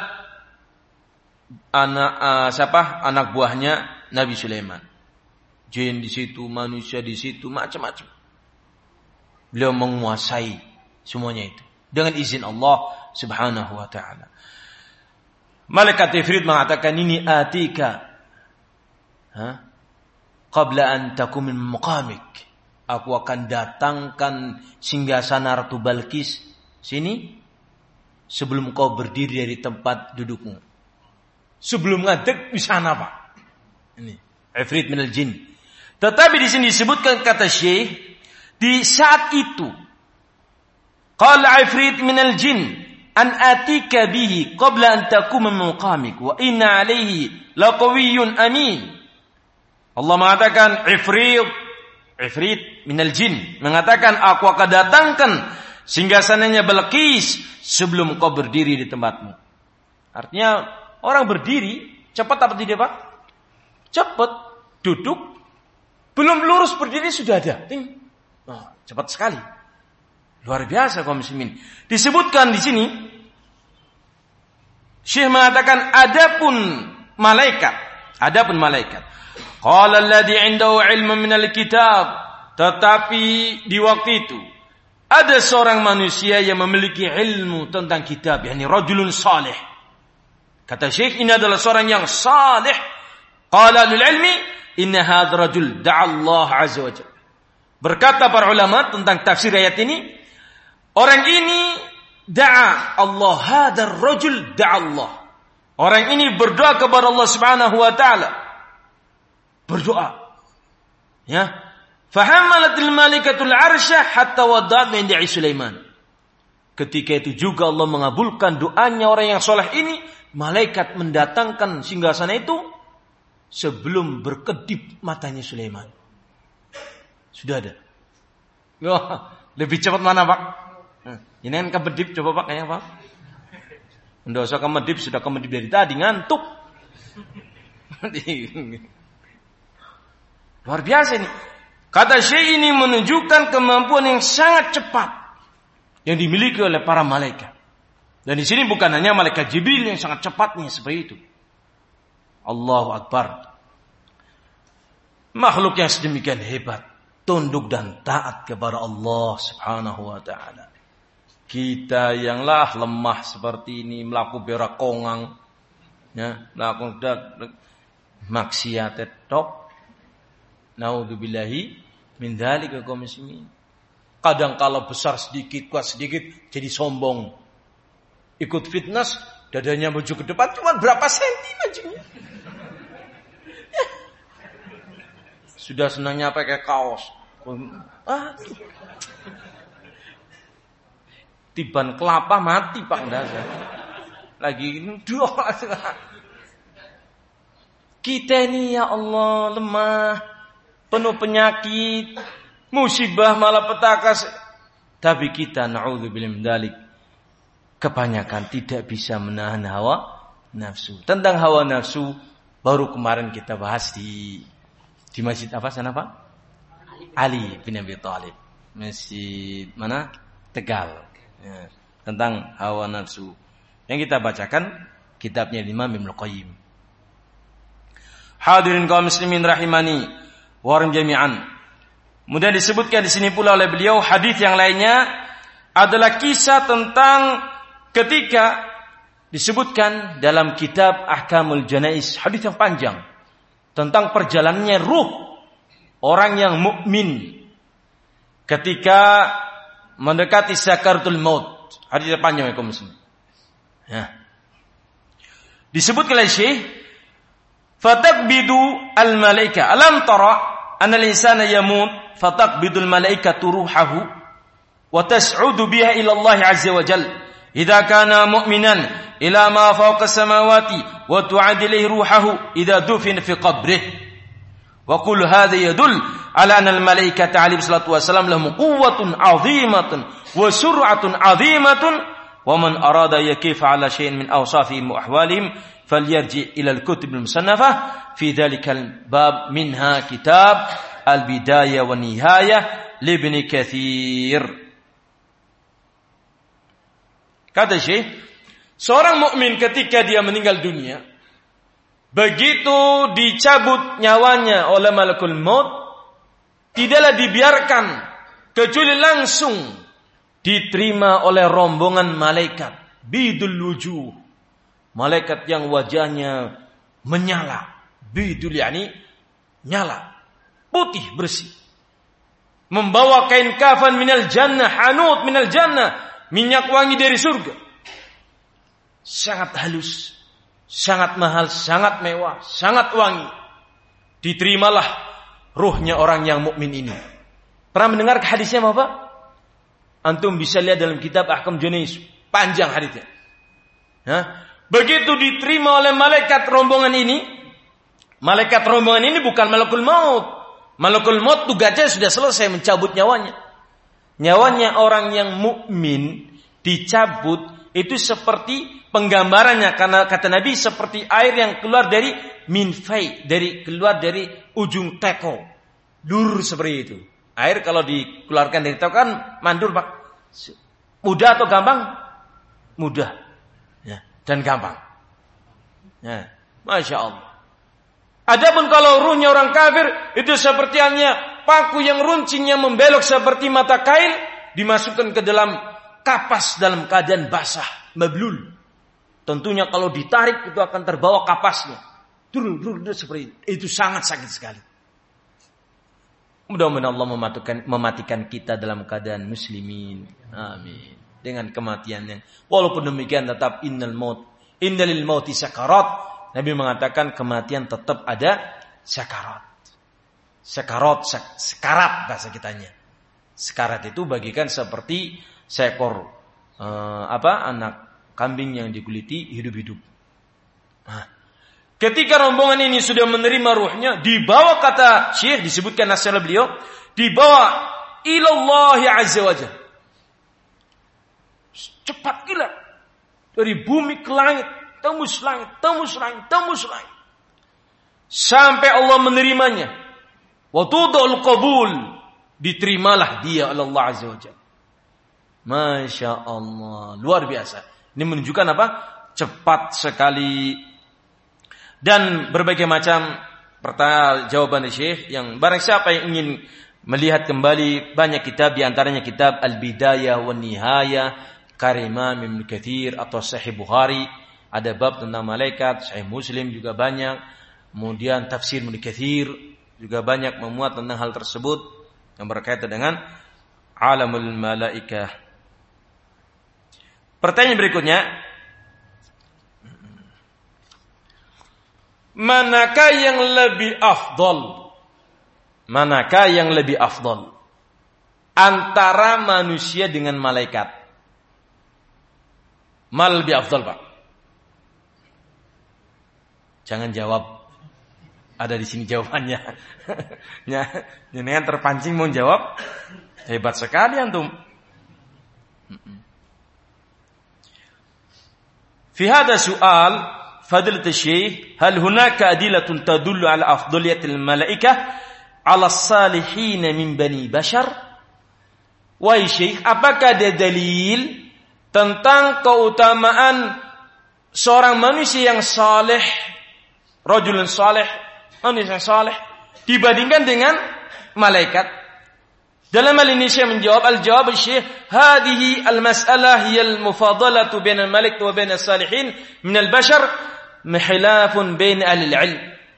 anak uh, siapa? Anak buahnya Nabi Sulaiman. Jin di situ, manusia di situ, macam-macam. Beliau menguasai semuanya itu dengan izin Allah Subhanahu wa taala. Malaikat Ifrit mengatakan, ini atika ha? Qabla an takum min maqamik. Aku akan datangkan singgasana Ratu Balkis sini sebelum kau berdiri dari tempat dudukmu. Sebelum ngadeg di sana, Pak. Ini Ifrit minal jin. Tetapi di sini disebutkan kata Syekh, di saat itu qala Ifrit minal jin an atika bihi qabla an takum min maqamik wa inna alaihi laqawiyyun amin. Allah mengatakan, Ifrit, Ifrit minal jin mengatakan, aku akan datangkan singgasananya Balqis sebelum kau berdiri di tempatmu. Artinya orang berdiri cepat apa tidak, Pak? Cepat. Duduk belum lurus berdiri sudah ada. Ting. Oh, cepat sekali. Luar biasa kaum muslimin. Disebutkan di sini Syekh mengatakan, adapun malaikat, adapun malaikat qala alladhi 'indahu 'ilmun minal kitab, tetapi di waktu itu ada seorang manusia yang memiliki ilmu tentang kitab, yakni rajulun salih. Kata Syekh, ini adalah seorang yang salih. Qala lil ilmi inna hadzal rajul da'a Allah azza wa jalla. Berkata para ulama tentang tafsir ayat ini, orang ini da'a Allah, hadzal rajul da'a Allah. Orang ini berdoa kepada Allah Subhanahu wa taala. Berdoa. Ya. Fahammalatil malaikatul 'arsya hatta wada'at 'inda Sulaiman. Ketika itu juga Allah mengabulkan doanya orang yang soleh ini, malaikat mendatangkan singgasana itu sebelum berkedip matanya Sulaiman. Sudah ada. Oh, lebih cepat mana, Pak? Ini kan kemedip, coba Pak, kayaknya Pak. Nggak usah kemedip, sudah kemedip dari tadi, ngantuk. Luar biasa ini. Kata Syekh, ini menunjukkan kemampuan yang sangat cepat yang dimiliki oleh para malaikat. Dan di sini bukan hanya malaikat Jibril yang sangat cepatnya seperti itu. Allahu Akbar. Makhluk yang sedemikian hebat, tunduk dan taat kepada Allah Subhanahu wa taala. Kita yang lah lemah seperti ini, melaku berakongang, ya, melaku maksiat tok. Naudzubillahi min dzalika kaum muslimin. Kadang kalau besar sedikit, kuat sedikit, jadi sombong. Ikut fitness, dadanya maju ke depan cuma berapa senti majunya. Ya. Sudah senangnya pakai kaos. Ah, tiban kelapa mati Pak Ndasa. Lagi dua. Kita ini ya Allah lemah, penuh penyakit, musibah malapetaka. Tapi kita na'udzubillah min dzalik, kebanyakan tidak bisa menahan hawa nafsu. Tentang hawa nafsu baru kemarin kita bahas di di masjid apa sana Pak? Ali bin Abi Thalib. Masjid mana? Tegal. Ya, tentang hawa nafsu. Yang kita bacakan kitabnya Imam Ibnu Qayyim. Hadirin kaum muslimin rahimani wa jami'an. Kemudian disebutkan di sini pula oleh beliau hadis yang lainnya adalah kisah tentang ketika disebutkan dalam kitab Ahkamul Janaiz, hadis yang panjang tentang perjalanannya ruh orang yang mukmin ketika mendekati sakaratul maut. Hadis yang panjang ya kaum muslimin. Ya. Disebutkan oleh Syekh, fatakbidu al-malaika. Alam tara anna al-insana yamut fatakbidul malaikatu ruhahu wa tas'udu biha ila Allah azza wa jalla idza kana mu'minan ila ma fawqa samawati wa tu'ad ilayhi ruhahu idza dufina fi qabrihi wa kullu hadha yadul ala anna al-malaikata alaihi salatu wasalam lahum quwwatun 'azimatun wa sur'atun 'azimatun wa man arada yakifa ala shay'in min awsafihim wa ahwalihim falyarji ila al-kutub al-musannafah fi dhalika al-bab minha kitab al-bidayah wa nihayah li Ibn Katsir. Kata Syekh, seorang mukmin ketika dia meninggal dunia, begitu dicabut nyawanya oleh malakul maut, tidaklah dibiarkan kecuali langsung diterima oleh rombongan malaikat bidul wujuh, malaikat yang wajahnya menyala, bidul yani nyala, putih bersih, membawa kain kafan minal jannah, hanut minal jannah, minyak wangi dari surga, sangat halus, sangat mahal, sangat mewah, sangat wangi. Diterimalah ruhnya orang yang mukmin ini. Pernah mendengar hadisnya apa? Antum bisa lihat dalam kitab Ahkam Janaiz, panjang hadisnya. Hah? Begitu diterima oleh malaikat rombongan ini, malaikat rombongan ini bukan malakul maut. Malakul maut tugasnya sudah selesai mencabut nyawanya. Nyawanya orang yang mukmin dicabut itu seperti penggambarannya, karena kata Nabi seperti air yang keluar dari minfai, dari keluar dari ujung teko, dur seperti itu. Air kalau dikeluarkan dari teko kan mandur Pak. Mudah atau gampang? Mudah, ya, dan gampang. Ya, Masya Allah. Adapun kalau ruhnya orang kafir itu seperti halnya paku yang runcingnya membelok seperti mata kail, dimasukkan ke dalam kapas dalam keadaan basah, mablul. Tentunya kalau ditarik itu akan terbawa kapasnya. Turun, turun, seperti itu. Itu sangat sakit sekali. Mudah-mudahan Allah mematikan, mematikan kita dalam keadaan muslimin. Amin. Dengan kematiannya. Walaupun demikian tetap innal maut, innalil mauti sakarat. Nabi mengatakan kematian tetap ada sakarat. Sekarat, sekarat bahasa kitanya. Sekarat itu bagikan seperti seekor eh, apa anak kambing yang dikuliti hidup-hidup. Nah, ketika rombongan ini sudah menerima ruhnya, dibawa, kata Syekh, disebutkan nasihat beliau, dibawa ilallahi azza wajalla. Cepat kilat dari bumi ke langit, tembus langit, tembus langit, tembus langit, sampai Allah menerimanya. Wa tudul qabul, diterimalah dia oleh Allah azza wajalla. Masya Allah, luar biasa. Ini menunjukkan apa? Cepat sekali. Dan berbagai macam pertanyaan jawaban dari Syekh, yang barang siapa yang ingin melihat kembali banyak kitab, di antaranya kitab Al-Bidayah wa Nihayah karya Imam Ibn Katsir atau Sahih Bukhari, ada bab tentang malaikat. Sahih Muslim juga banyak. Kemudian tafsir Ibn Katsir juga banyak memuat tentang hal tersebut yang berkaitan dengan alamul malaikah. Pertanyaan berikutnya, manakah yang lebih afdal manakah yang lebih afdal antara manusia dengan malaikat? Mal lebih afdal, Pak? Jangan jawab. Ada di sini jawabannya. Ya, jenengan terpancing mau jawab. Hebat sekali antum. Fi hadha su'al fadilat asy-syekh, hal hunaka adilatun tadullu ala afdaliyatil malaikah ala salihin min bani bashar? Wahai syekh, apakah ada dalil tentang keutamaan seorang manusia yang saleh, rajulun saleh, manusia yang saleh dibandingkan dengan malaikat? Dalam hal ini Syekh menjawab, al-jawab Syekh, hadhihi al-mas'alah hiya al-mufadalatu bain al-malik wa bain as-salihin min al-bashar khilafun bain ahli al-ilm.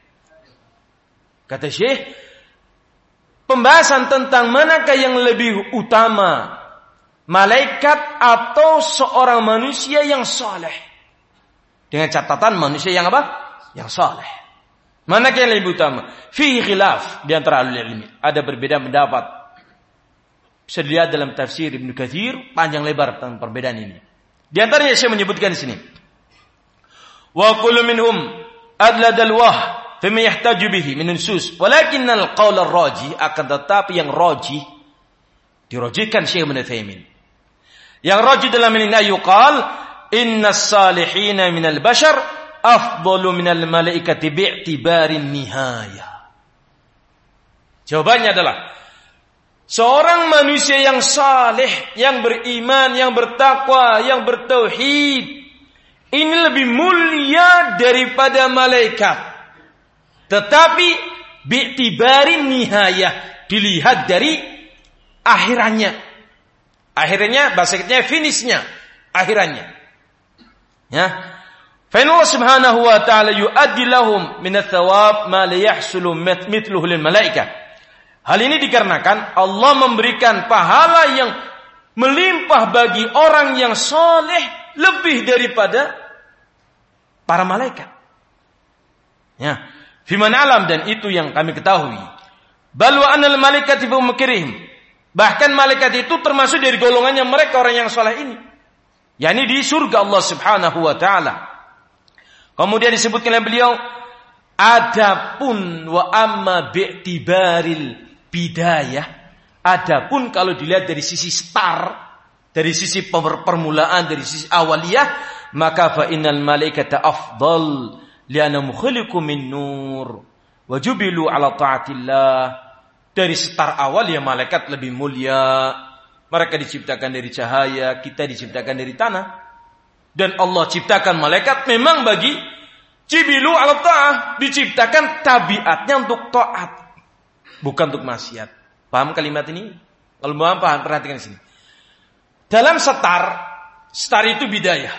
Kata Syekh, pembahasan tentang manakah yang lebih utama, malaikat atau seorang manusia yang saleh. Dengan catatan manusia yang apa? Yang saleh. Manakah yang lebih utama? Fihi khilaf di antara ahli ilmi. Ada berbeda pendapat. Bisa dilihat dalam tafsir Ibnu Katsir, panjang lebar tentang perbedaan ini. Di antaranya saya menyebutkan di sini. Wa kullu minhum adladal wah fima yahtaju bihi min nusus, walakinnal qaul ar-rajih, akan tetapi yang rajih dirajihkan Syekh Ibnu Utsaimin. Yang rajih dalam ini ayuqal innas salihina minal bashar afdalu minal malaikati bi'tibarin nihayah. Jawabannya adalah seorang manusia yang saleh, yang beriman, yang bertakwa, yang bertauhid, ini lebih mulia daripada malaikat. Tetapi bi'tibarin nihayah, dilihat dari akhirannya. Akhirnya bahasa kitanya finishnya, akhirannya. Ya. Fa inna subhanahu wa ta'ala yu'addi lahum min ats-tsawab ma la yahsulu mithluhu lil malaikah. Hal ini dikarenakan Allah memberikan pahala yang melimpah bagi orang yang saleh lebih daripada para malaikat. Ya, fi man alam, dan itu yang kami ketahui. Bal wa anal malaikati fi mukrihim. Bahkan malaikat itu termasuk dari golongannya mereka orang yang saleh ini. yakni di surga Allah Subhanahu wa taala. Kemudian disebutkan oleh beliau, adapun wa amma bi'tibaril bidayah, adapun kalau dilihat dari sisi start, dari sisi permulaan, dari sisi awaliyah, maka fa innal malaikata afdal li'anna mukhliqu min nur wa jubilu ala ta'atillah. Dari start awal ya malaikat lebih mulia. Mereka diciptakan dari cahaya, kita diciptakan dari tanah. Dan Allah ciptakan malaikat memang bagi jibilu ala ta'ah, diciptakan tabiatnya untuk taat, bukan untuk maksiat. Paham kalimat ini? Kalau mau paham, perhatikan di sini. Dalam setar, setar itu bidayah.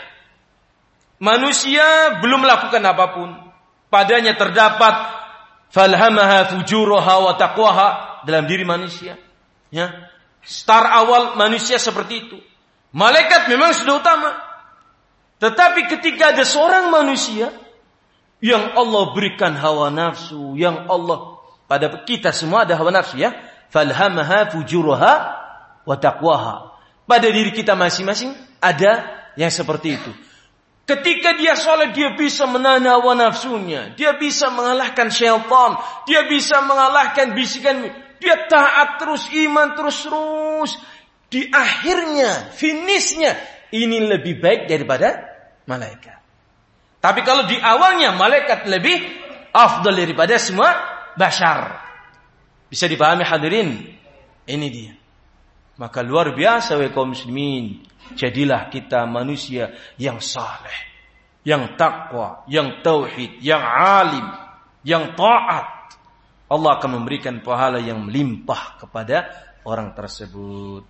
Manusia belum melakukan apapun, padanya terdapat falhamaha fujuraha wa taqwaha dalam diri manusia. Ya, setar awal manusia seperti itu. Malaikat memang sudah utama. Tetapi ketika ada seorang manusia yang Allah berikan hawa nafsu, yang Allah, pada kita semua ada hawa nafsu ya, falhamaha fujuraha wa taqwaha. Pada diri kita masing-masing ada yang seperti itu. Ketika dia sholat, dia bisa menahan hawa nafsunya, dia bisa mengalahkan syaitan, dia bisa mengalahkan bisikan, dia taat terus, iman terus terus. Di akhirnya, finishnya, ini lebih baik daripada malaikat. Tapi kalau di awalnya malaikat lebih afdal daripada semua bashar. Bisa dipahami hadirin? Ini dia. Maka luar biasa wahai kaum muslimin, jadilah kita manusia yang saleh, yang takwa, yang tauhid, yang alim, yang taat. Allah akan memberikan pahala yang melimpah kepada orang tersebut.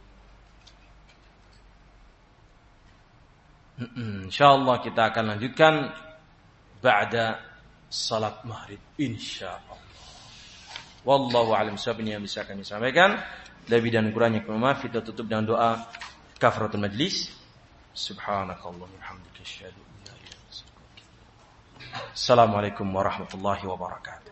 InsyaAllah kita akan lanjutkan ba'da salat maghrib insyaallah. Wallahu a'lam bishawab. Yang bisa kami sampaikan, lebih dan kurangnya kami maaf. Kita tutup dengan doa kafaratul majlis. Subhanakallahumma wa bihamdika asyhadu an la ilaha illa anta astaghfiruka wa atubu ilaik. Assalamualaikum warahmatullahi wabarakatuh.